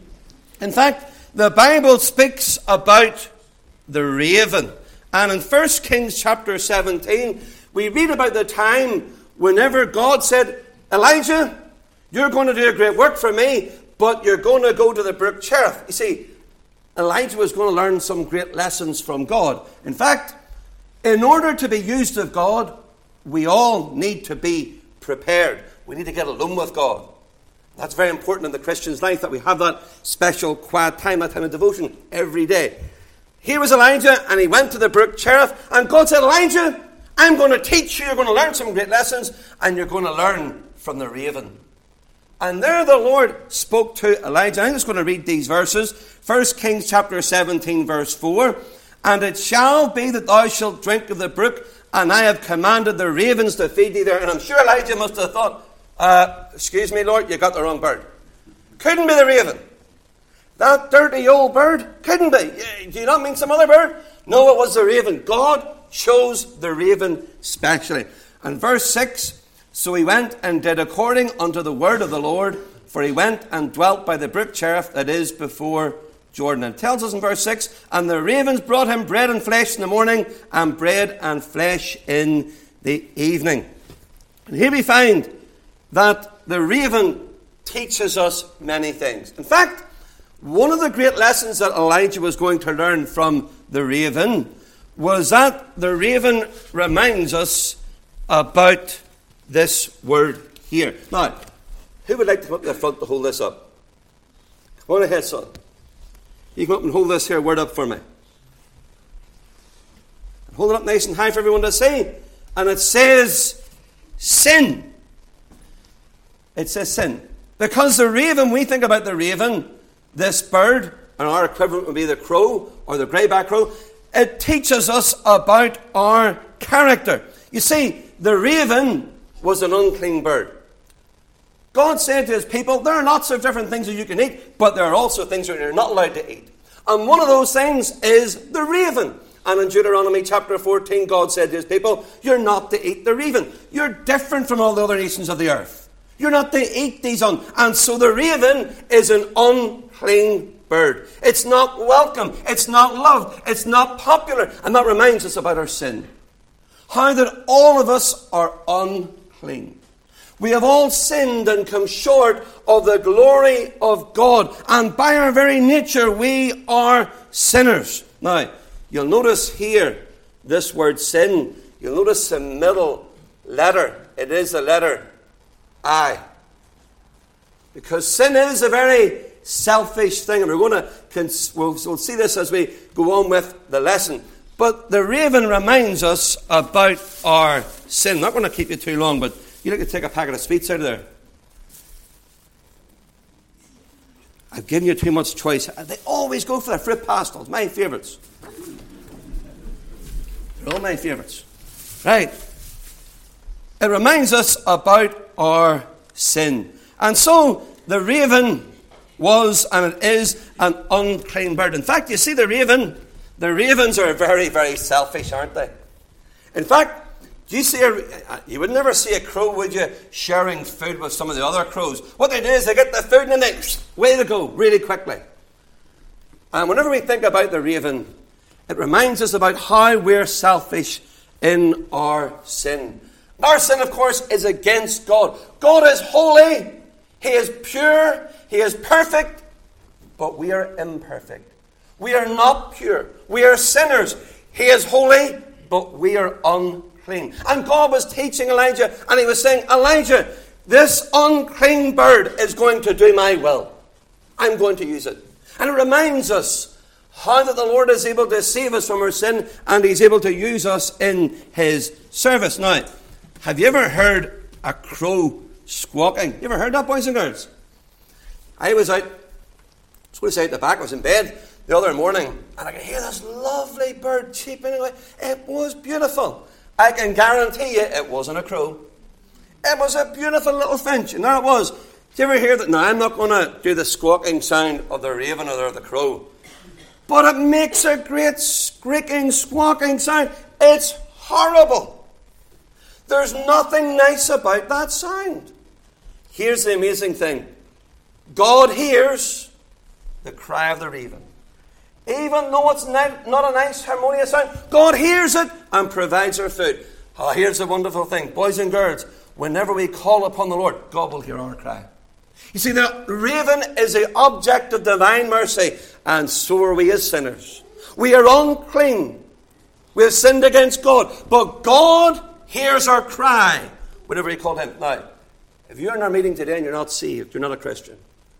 In fact, the Bible speaks about the raven. And in 1 Kings chapter 17, we read about the time whenever God said, Elijah, you're going to do a great work for me, but you're going to go to the brook Cherith. You see, Elijah was going to learn some great lessons from God. In fact, in order to be used of God, we all need to be prepared. We need to get alone with God. That's very important in the Christian's life, that we have that special quiet time, that time of devotion every day. Here was Elijah, and he went to the brook Cherith, and God said, Elijah, I'm going to teach you, you're going to learn some great lessons, and you're going to learn from the raven. And there the Lord spoke to Elijah. I'm just going to read these verses. 1 Kings chapter 17, verse 4. And it shall be that thou shalt drink of the brook, and I have commanded the ravens to feed thee there. And I'm sure Elijah must have thought, excuse me, Lord, you got the wrong bird. Couldn't be the raven. That dirty old bird? Couldn't be. Do you not mean some other bird? No, it was the raven. God chose the raven specially. And verse 6, so he went and did according unto the word of the Lord, for he went and dwelt by the brook Cherith, that is before Jordan. And it tells us in verse 6, and the ravens brought him bread and flesh in the morning, and bread and flesh in the evening. And here we find that the raven teaches us many things. In fact, one of the great lessons that Elijah was going to learn from the raven was that the raven reminds us about this word here. Now, who would like to come up to the front to hold this up? Come on ahead, son. You come up and hold this here word up for me. Hold it up nice and high for everyone to see. And it says, sin. It says sin. Because the raven, we think about the raven, this bird, and our equivalent would be the crow or the greyback crow. It teaches us about our character. You see, the raven was an unclean bird. God said to his people, there are lots of different things that you can eat, but there are also things that you're not allowed to eat. And one of those things is the raven. And in Deuteronomy chapter 14, God said to his people, you're not to eat the raven. You're different from all the other nations of the earth. You're not to eat these And so the raven is an unclean bird. It's not welcome. It's not loved. It's not popular. And that reminds us about our sin. How that all of us are unclean. We have all sinned and come short of the glory of God. And by our very nature, we are sinners. Now, you'll notice here, this word sin, you'll notice the middle letter. It is the letter I. Because sin is a very selfish thing. And we'll see this as we go on with the lesson. But the raven reminds us about our sin. I'm not going to keep you too long, but you'd like to take a packet of sweets out of there. I've given you too much choice. They always go for the fruit pastels, my favourites. They're all my favourites. Right. It reminds us about our sin. And so the raven was and it is an unclean bird. In fact, you see the ravens are very, very selfish, aren't they? In fact, do you see you would never see a crow, would you, sharing food with some of the other crows. What they do is they get the food and then they way to go really quickly. And whenever we think about the raven, it reminds us about how we're selfish in our sin. Our sin, of course, is against God. God is holy. He is pure. He is perfect. But we are imperfect. We are not pure. We are sinners. He is holy, but we are unclean. And God was teaching Elijah, and he was saying, Elijah, this unclean bird is going to do my will. I'm going to use it. And it reminds us how that the Lord is able to save us from our sin, and he's able to use us in his service. Now, have you ever heard a crow squawking? You ever heard that, boys and girls? I was out, at the back, I was in bed the other morning, and I could hear this lovely bird cheeping away. It was beautiful. I can guarantee you it wasn't a crow. It was a beautiful little finch, and there it was. Did you ever hear that? Now, I'm not going to do the squawking sound of the raven or the crow, but it makes a great squeaking, squawking sound. It's horrible. There's nothing nice about that sound. Here's the amazing thing. God hears the cry of the raven. Even though it's not a nice, harmonious sound, God hears it and provides our food. Oh, here's the wonderful thing. Boys and girls, whenever we call upon the Lord, God will hear our cry. You see, the raven is the object of divine mercy, and so are we as sinners. We are unclean. We have sinned against God. But God hears our cry whenever we call him. Now, if you're in our meeting today and you're not saved, you're not a Christian.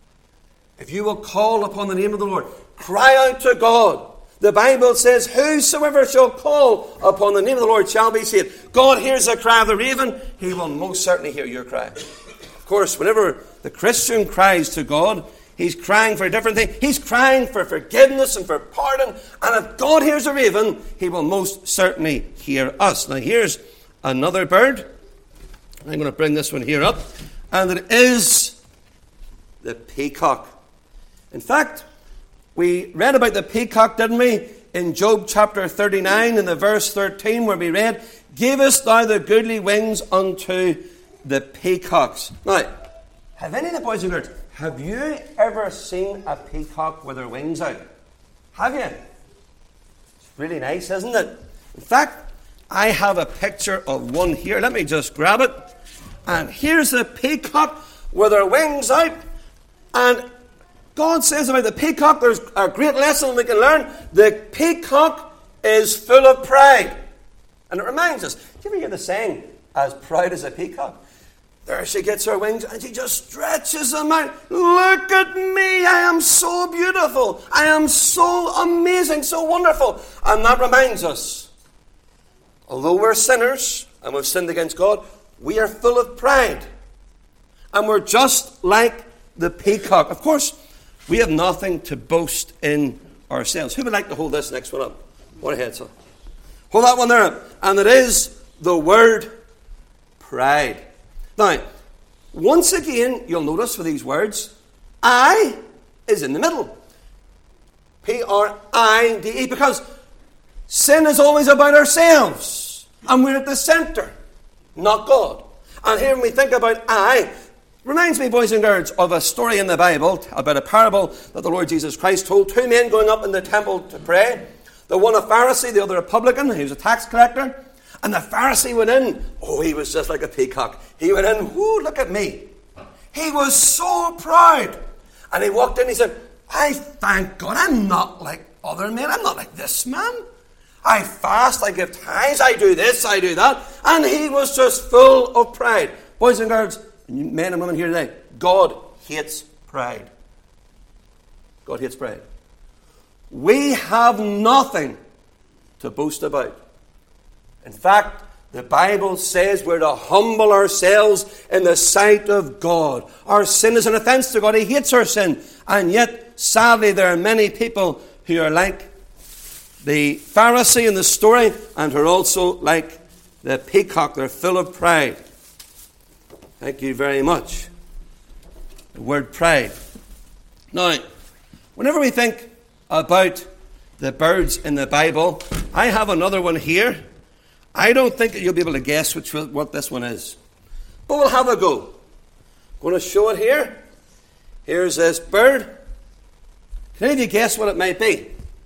If you will call upon the name of the Lord, cry out to God. The Bible says, whosoever shall call upon the name of the Lord shall be saved. God hears the cry of the raven. He will most certainly hear your cry. Of course, whenever the Christian cries to God, he's crying for a different thing. He's crying for forgiveness and for pardon. And if God hears a raven, he will most certainly hear us. Now here's another bird. I'm going to bring this one here up. And it is the peacock. In fact, we read about the peacock, didn't we? In Job chapter 39 in the verse 13 where we read, "Givest thou the goodly wings unto the peacocks." Now, have any of the boys and girls, have you ever seen a peacock with their wings out? Have you? It's really nice, isn't it? In fact, I have a picture of one here. Let me just grab it. And here's the peacock with her wings out. And God says about the peacock, there's a great lesson we can learn. The peacock is full of pride. And it reminds us, do you ever hear the saying, as proud as a peacock? There she gets her wings and she just stretches them out. Look at me, I am so beautiful. I am so amazing, so wonderful. And that reminds us, although we're sinners and we've sinned against God, we are full of pride. And we're just like the peacock. Of course, we have nothing to boast in ourselves. Who would like to hold this next one up? Go ahead, son. Hold that one there up. And it is the word pride. Now, once again, you'll notice for these words, I is in the middle. P-R-I-D-E. Because sin is always about ourselves. And we're at the centre, not God. And here when we think about I, reminds me, boys and girls, of a story in the Bible about a parable that the Lord Jesus Christ told. Two men going up in the temple to pray. The one a Pharisee, the other a publican. He was a tax collector. And the Pharisee went in. Oh, he was just like a peacock. He went in. Whoo, look at me. He was so proud. And he walked in. He said, I thank God I'm not like other men. I'm not like this man. I fast. I give tithes. I do this. I do that. And he was just full of pride. Boys and girls, men and women here today, God hates pride. God hates pride. We have nothing to boast about. In fact, the Bible says we're to humble ourselves in the sight of God. Our sin is an offense to God. He hates our sin. And yet, sadly, there are many people who are like the Pharisee in the story and who are also like the peacock. They're full of pride. Thank you very much. The word pride. Now, whenever we think about the birds in the Bible, I have another one here. I don't think that you'll be able to guess what this one is. But we'll have a go. I'm going to show it here. Here's this bird. Can any of you guess what it might be?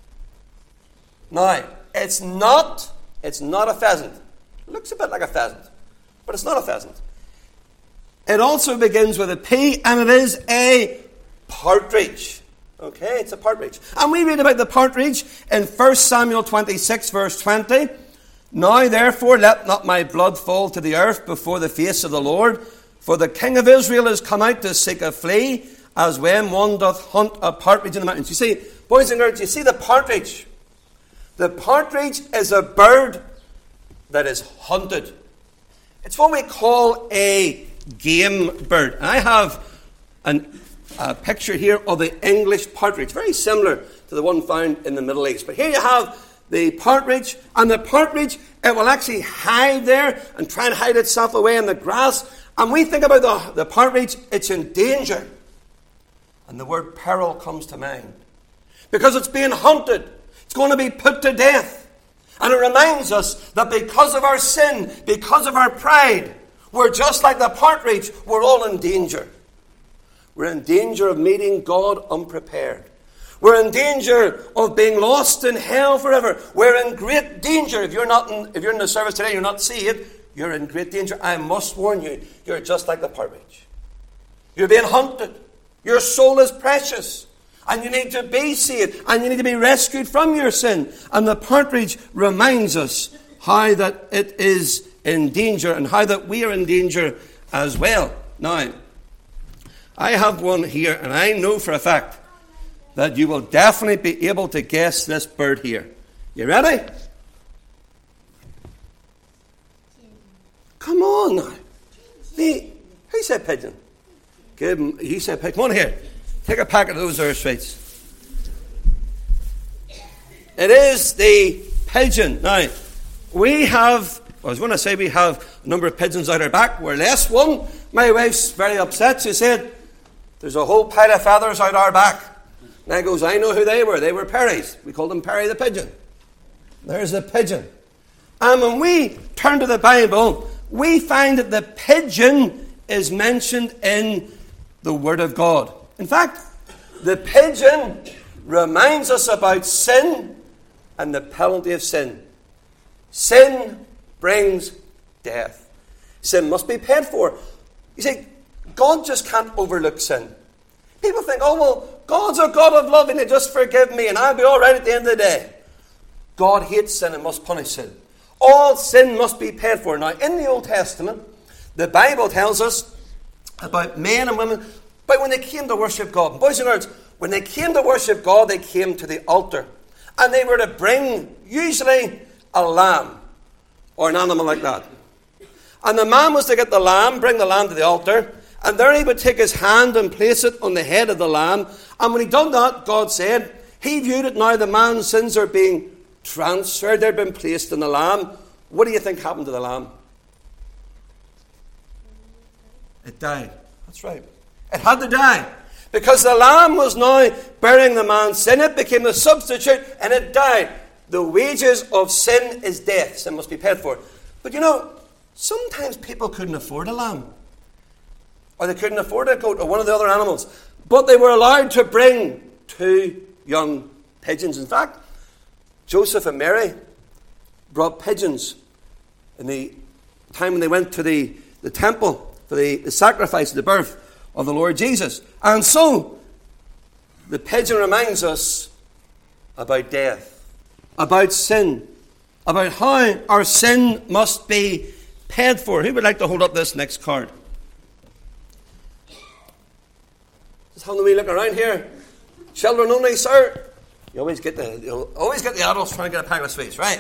Now, it's not a pheasant. It looks a bit like a pheasant, but it's not a pheasant. It also begins with a P, and it is a partridge. Okay, it's a partridge. And we read about the partridge in 1 Samuel 26, verse 20. Now, therefore, let not my blood fall to the earth before the face of the Lord, for the king of Israel is come out to seek a flea, as when one doth hunt a partridge in the mountains. You see, boys and girls, you see the partridge? The partridge is a bird that is hunted. It's what we call a game bird. I have a picture here of the English partridge, very similar to the one found in the Middle East. But here you have the partridge, and the partridge, it will actually hide there and try and hide itself away in the grass. And we think about the partridge, it's in danger. And the word peril comes to mind. Because it's being hunted. It's going to be put to death. And it reminds us that because of our sin, because of our pride, we're just like the partridge. We're all in danger. We're in danger of meeting God unprepared. We're in danger of being lost in hell forever. We're in great danger. If you're in the service today, you're not saved, you're in great danger. I must warn you, you're just like the partridge. You're being hunted. Your soul is precious. And you need to be saved. And you need to be rescued from your sin. And the partridge reminds us how that it is in danger and how that we are in danger as well. Now, I have one here, and I know for a fact that you will definitely be able to guess this bird here. You ready? Come on now. Who said pigeon? Give him, you said pigeon. Come on here. Take a packet of those there sweets. It is the pigeon. Now, we have a number of pigeons out our back. We're less one. My wife's very upset. She said, there's a whole pile of feathers out our back. And I goes, I know who they were. They were Perry's. We called them Perry the pigeon. There's the pigeon. And when we turn to the Bible, we find that the pigeon is mentioned in the Word of God. In fact, the pigeon reminds us about sin and the penalty of sin. Sin brings death. Sin must be paid for. You see, God just can't overlook sin. People think, oh, well, God's a God of love and He'll just forgive me and I'll be all right at the end of the day. God hates sin and must punish sin. All sin must be paid for. Now, in the Old Testament, the Bible tells us about men and women, but when they came to worship God. And boys and girls, when they came to worship God, they came to the altar. And they were to bring, usually, a lamb or an animal like that. And the man was to get the lamb, bring the lamb to the altar, and there he would take his hand and place it on the head of the lamb. And when he'd done that, God said, he viewed it now the man's sins are being transferred, they've been placed in the lamb. What do you think happened to the lamb? It died. That's right. It had to die. Because the lamb was now bearing the man's sin. It became the substitute and it died. The wages of sin is death. Sin must be paid for. But you know, sometimes people couldn't afford a lamb. Or they couldn't afford a goat or one of the other animals. But they were allowed to bring 2 young pigeons. In fact, Joseph and Mary brought pigeons in the time when they went to the temple for the sacrifice of the birth of the Lord Jesus. And so, the pigeon reminds us about death, about sin, about how our sin must be paid for. Who would like to hold up this next card? Just having a wee look around here. Children only, sir. You'll always get the adults trying to get a pack of sweets, right?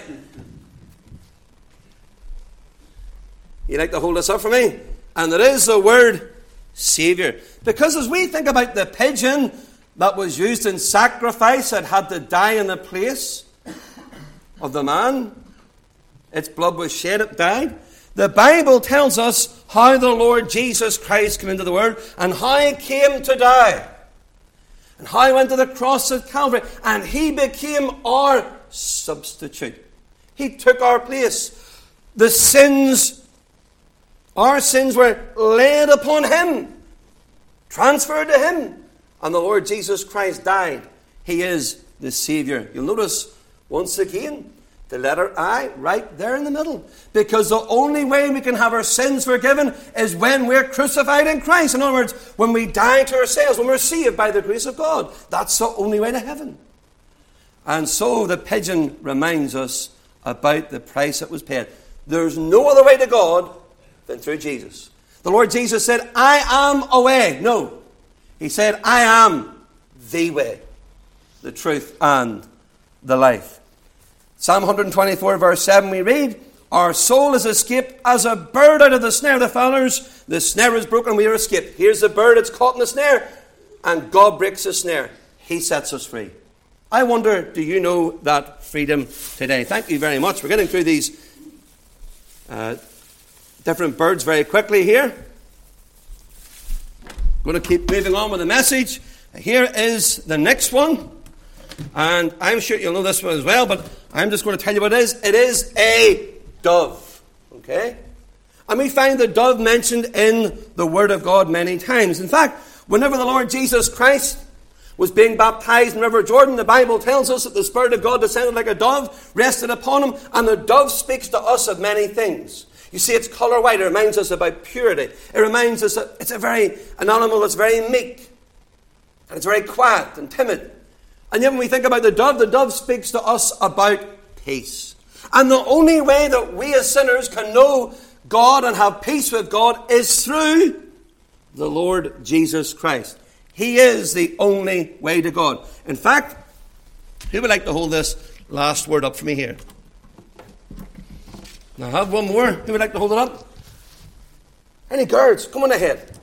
You like to hold this up for me? And it is the word Saviour. Because as we think about the pigeon that was used in sacrifice, that had to die in the place of the man, its blood was shed, it died. The Bible tells us how the Lord Jesus Christ came into the world and how He came to die. And how He went to the cross of Calvary. And He became our substitute. He took our place. Our sins were laid upon Him. Transferred to Him. And the Lord Jesus Christ died. He is the Saviour. You'll notice, once again, the letter I right there in the middle. Because the only way we can have our sins forgiven is when we're crucified in Christ. In other words, when we die to ourselves, when we're saved by the grace of God. That's the only way to heaven. And so the pigeon reminds us about the price that was paid. There's no other way to God than through Jesus. The Lord Jesus said, I am a way. No. He said, I am the way, the truth, and the life. Psalm 124 verse 7 we read, our soul is escaped as a bird out of the snare of the fowlers. The snare is broken, we are escaped. Here's the bird, it's caught in the snare. and God breaks the snare. He sets us free. I wonder, do you know that freedom today? Thank you very much. We're getting through these different birds very quickly here. I'm going to keep moving on with the message. Here is the next one. And I'm sure you'll know this one as well, but I'm just going to tell you what it is. It is a dove. Okay? And we find the dove mentioned in the Word of God many times. In fact, whenever the Lord Jesus Christ was being baptized in River Jordan, the Bible tells us that the Spirit of God descended like a dove, rested upon him, and the dove speaks to us of many things. You see, its colour white. It reminds us about purity. It reminds us that it's an animal that's very meek, and it's very quiet and timid. And yet when we think about the dove speaks to us about peace. And the only way that we as sinners can know God and have peace with God is through the Lord Jesus Christ. He is the only way to God. In fact, who would like to hold this last word up for me here? Now I have one more. Who would like to hold it up? Any guards? Come on ahead.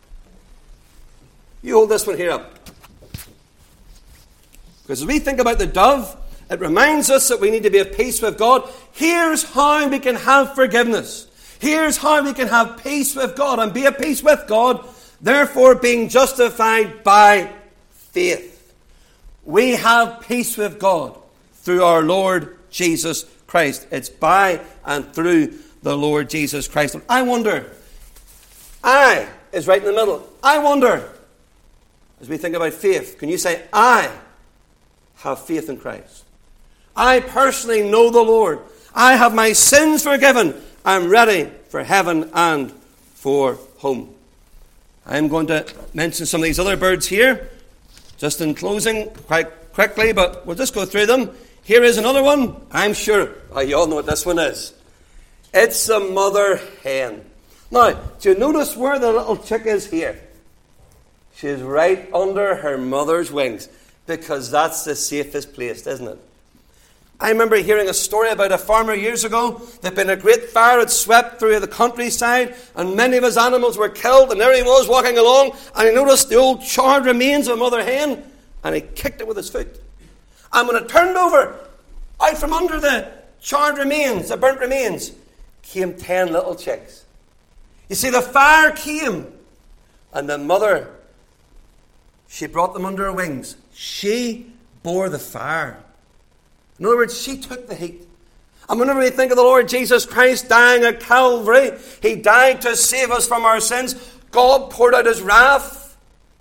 You hold this one here up. Because as we think about the dove, it reminds us that we need to be at peace with God. Here's how we can have forgiveness. Here's how we can have peace with God and be at peace with God. Therefore, being justified by faith. We have peace with God through our Lord Jesus Christ. It's by and through the Lord Jesus Christ. And I wonder, I is right in the middle. I wonder, as we think about faith, can you say, I have faith in Christ? I personally know the Lord. I have my sins forgiven. I'm ready for heaven and for home. I'm going to mention some of these other birds here, just in closing, quite quickly, but we'll just go through them. Here is another one. I'm sure you all know what this one is. It's a mother hen. Now, do you notice where the little chick is here? She's right under her mother's wings, because that's the safest place, isn't it? I remember hearing a story about a farmer years ago. There'd been a great fire that swept through the countryside, and many of his animals were killed, and there he was walking along, and he noticed the old charred remains of a mother hen, and he kicked it with his foot. And when it turned over, out from under the charred remains, the burnt remains, came 10 little chicks. You see, the fire came, and the mother, she brought them under her wings. She bore the fire. In other words, she took the heat. And whenever we think of the Lord Jesus Christ dying at Calvary, He died to save us from our sins. God poured out His wrath.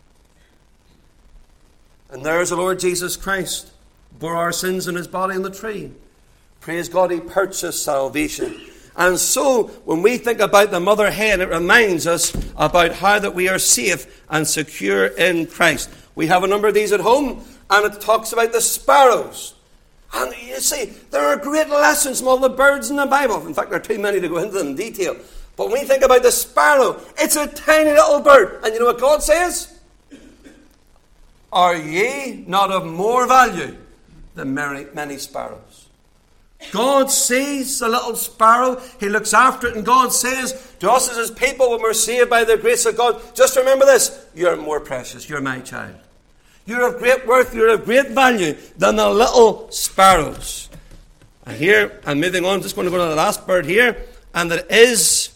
And there's the Lord Jesus Christ, bore our sins in His body on the tree. Praise God, He purchased salvation. And so, when we think about the mother hen, it reminds us about how that we are safe and secure in Christ. We have a number of these at home, and it talks about the sparrows. And you see, there are great lessons from all the birds in the Bible. In fact, there are too many to go into them in detail. But when we think about the sparrow, it's a tiny little bird. And you know what God says? Are ye not of more value than many sparrows? God sees the little sparrow. He looks after it. And God says to us as His people, when we're saved by the grace of God, just remember this: you're more precious. You're my child. You're of great worth, you're of great value than the little sparrows. And here, I'm moving on, just going to go to the last bird here, and that is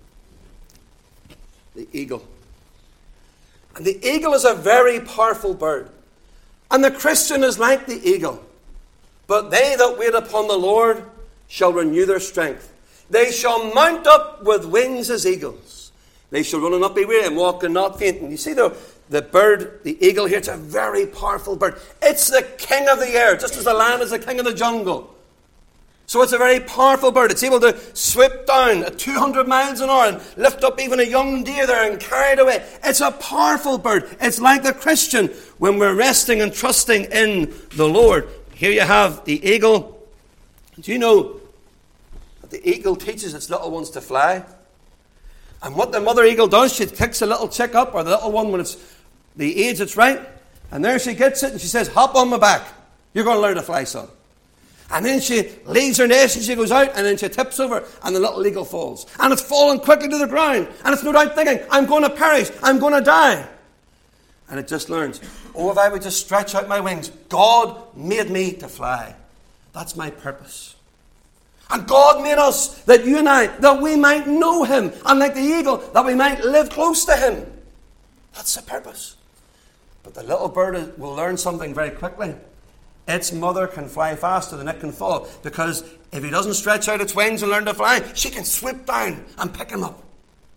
the eagle. And the eagle is a very powerful bird. And the Christian is like the eagle. But they that wait upon the Lord shall renew their strength. They shall mount up with wings as eagles. They shall run and not be weary, and walk and not faint. And you see the bird, the eagle here, it's a very powerful bird. It's the king of the air, just as the lion is the king of the jungle. So it's a very powerful bird. It's able to swoop down at 200 miles an hour and lift up even a young deer there and carry it away. It's a powerful bird. It's like the Christian when we're resting and trusting in the Lord. Here you have the eagle. Do you know that the eagle teaches its little ones to fly? And what the mother eagle does, she picks a little chick up, or the little one when it's the age it's right, and there she gets it, and she says, hop on my back. You're going to learn to fly, son. And then she leaves her nest, and she goes out, and then she tips over, and the little eagle falls. And it's fallen quickly to the ground, and it's no doubt thinking, I'm going to perish, I'm going to die. And it just learns, oh, if I would just stretch out my wings, God made me to fly. That's my purpose. And God made us, that you and I, that we might know him. And like the eagle, that we might live close to him. That's the purpose. But the little bird will learn something very quickly. Its mother can fly faster than it can follow. Because if he doesn't stretch out its wings and learn to fly, she can swoop down and pick him up.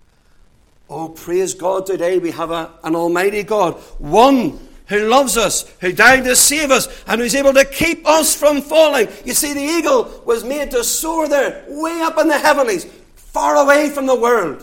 Oh, praise God, today we have an almighty God. One who loves us, who died to save us, and who's able to keep us from falling. You see, the eagle was made to soar there, way up in the heavenlies, far away from the world.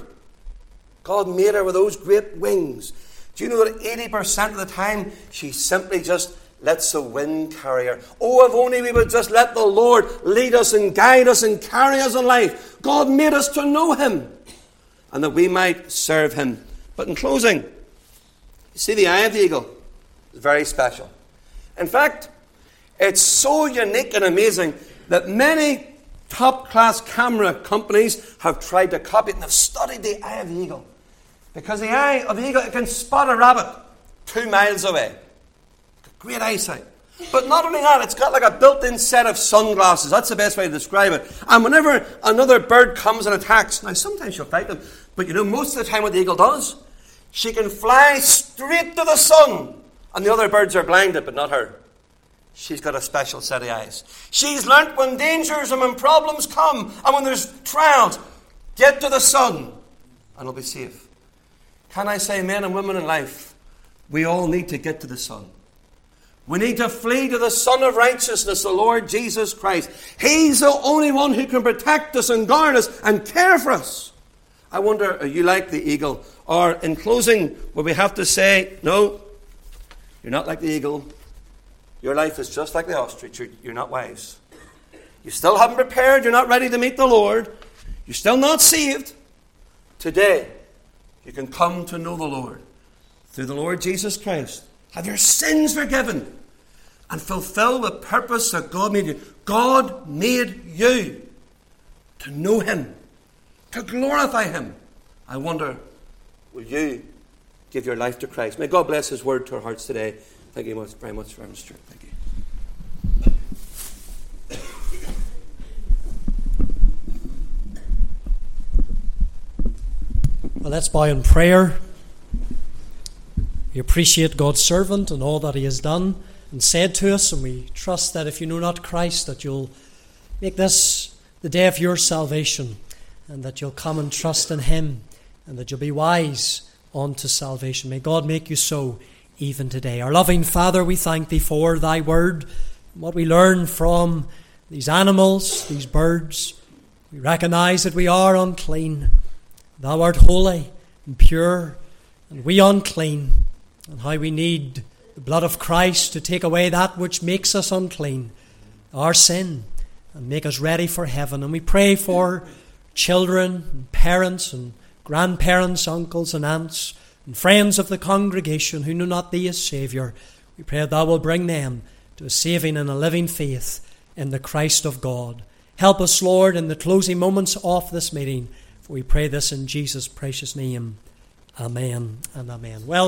God made her with those great wings. Do you know that 80% of the time, she simply just lets the wind carry her? Oh, if only we would just let the Lord lead us and guide us and carry us in life. God made us to know him, and that we might serve him. But in closing, you see, the eye of the eagle is very special. In fact, it's so unique and amazing that many top-class camera companies have tried to copy it, and they've studied the eye of the eagle. Because the eye of the eagle, it can spot a rabbit 2 miles away. Great eyesight. But not only that, it's got like a built-in set of sunglasses. That's the best way to describe it. And whenever another bird comes and attacks, now sometimes she'll fight them, but you know, most of the time what the eagle does, she can fly straight to the sun, and the other birds are blinded, but not her. She's got a special set of eyes. She's learnt when dangers and when problems come, and when there's trials, get to the sun, and it'll be safe. Can I say, men and women in life, we all need to get to the sun. We need to flee to the Son of Righteousness, the Lord Jesus Christ. He's the only one who can protect us and guard us and care for us. I wonder, are you like the eagle? Or in closing, will we have to say, no, you're not like the eagle. Your life is just like the ostrich. You're not wise. You still haven't prepared. You're not ready to meet the Lord. You're still not saved. Today, you can come to know the Lord through the Lord Jesus Christ. Have your sins forgiven and fulfill the purpose that God made you. God made you to know him, to glorify him. I wonder, will you give your life to Christ? May God bless his word to our hearts today. Thank you very much, Reverend Stuart. Thank you. Well, let's bow in prayer. We appreciate God's servant and all that he has done and said to us, and we trust that if you know not Christ, that you'll make this the day of your salvation, and that you'll come and trust in him, and that you'll be wise unto salvation. May God make you so even today. Our loving Father, we thank thee for thy word, and what we learn from these animals, these birds. We recognize that we are unclean. Thou art holy and pure, and we unclean. And how we need the blood of Christ to take away that which makes us unclean, our sin, and make us ready for heaven. And we pray for children, and parents, and grandparents, uncles and aunts, and friends of the congregation who know not thee as Saviour. We pray that thou will bring them to a saving and a living faith in the Christ of God. Help us, Lord, in the closing moments of this meeting, for we pray this in Jesus' precious name. Amen and amen. Well,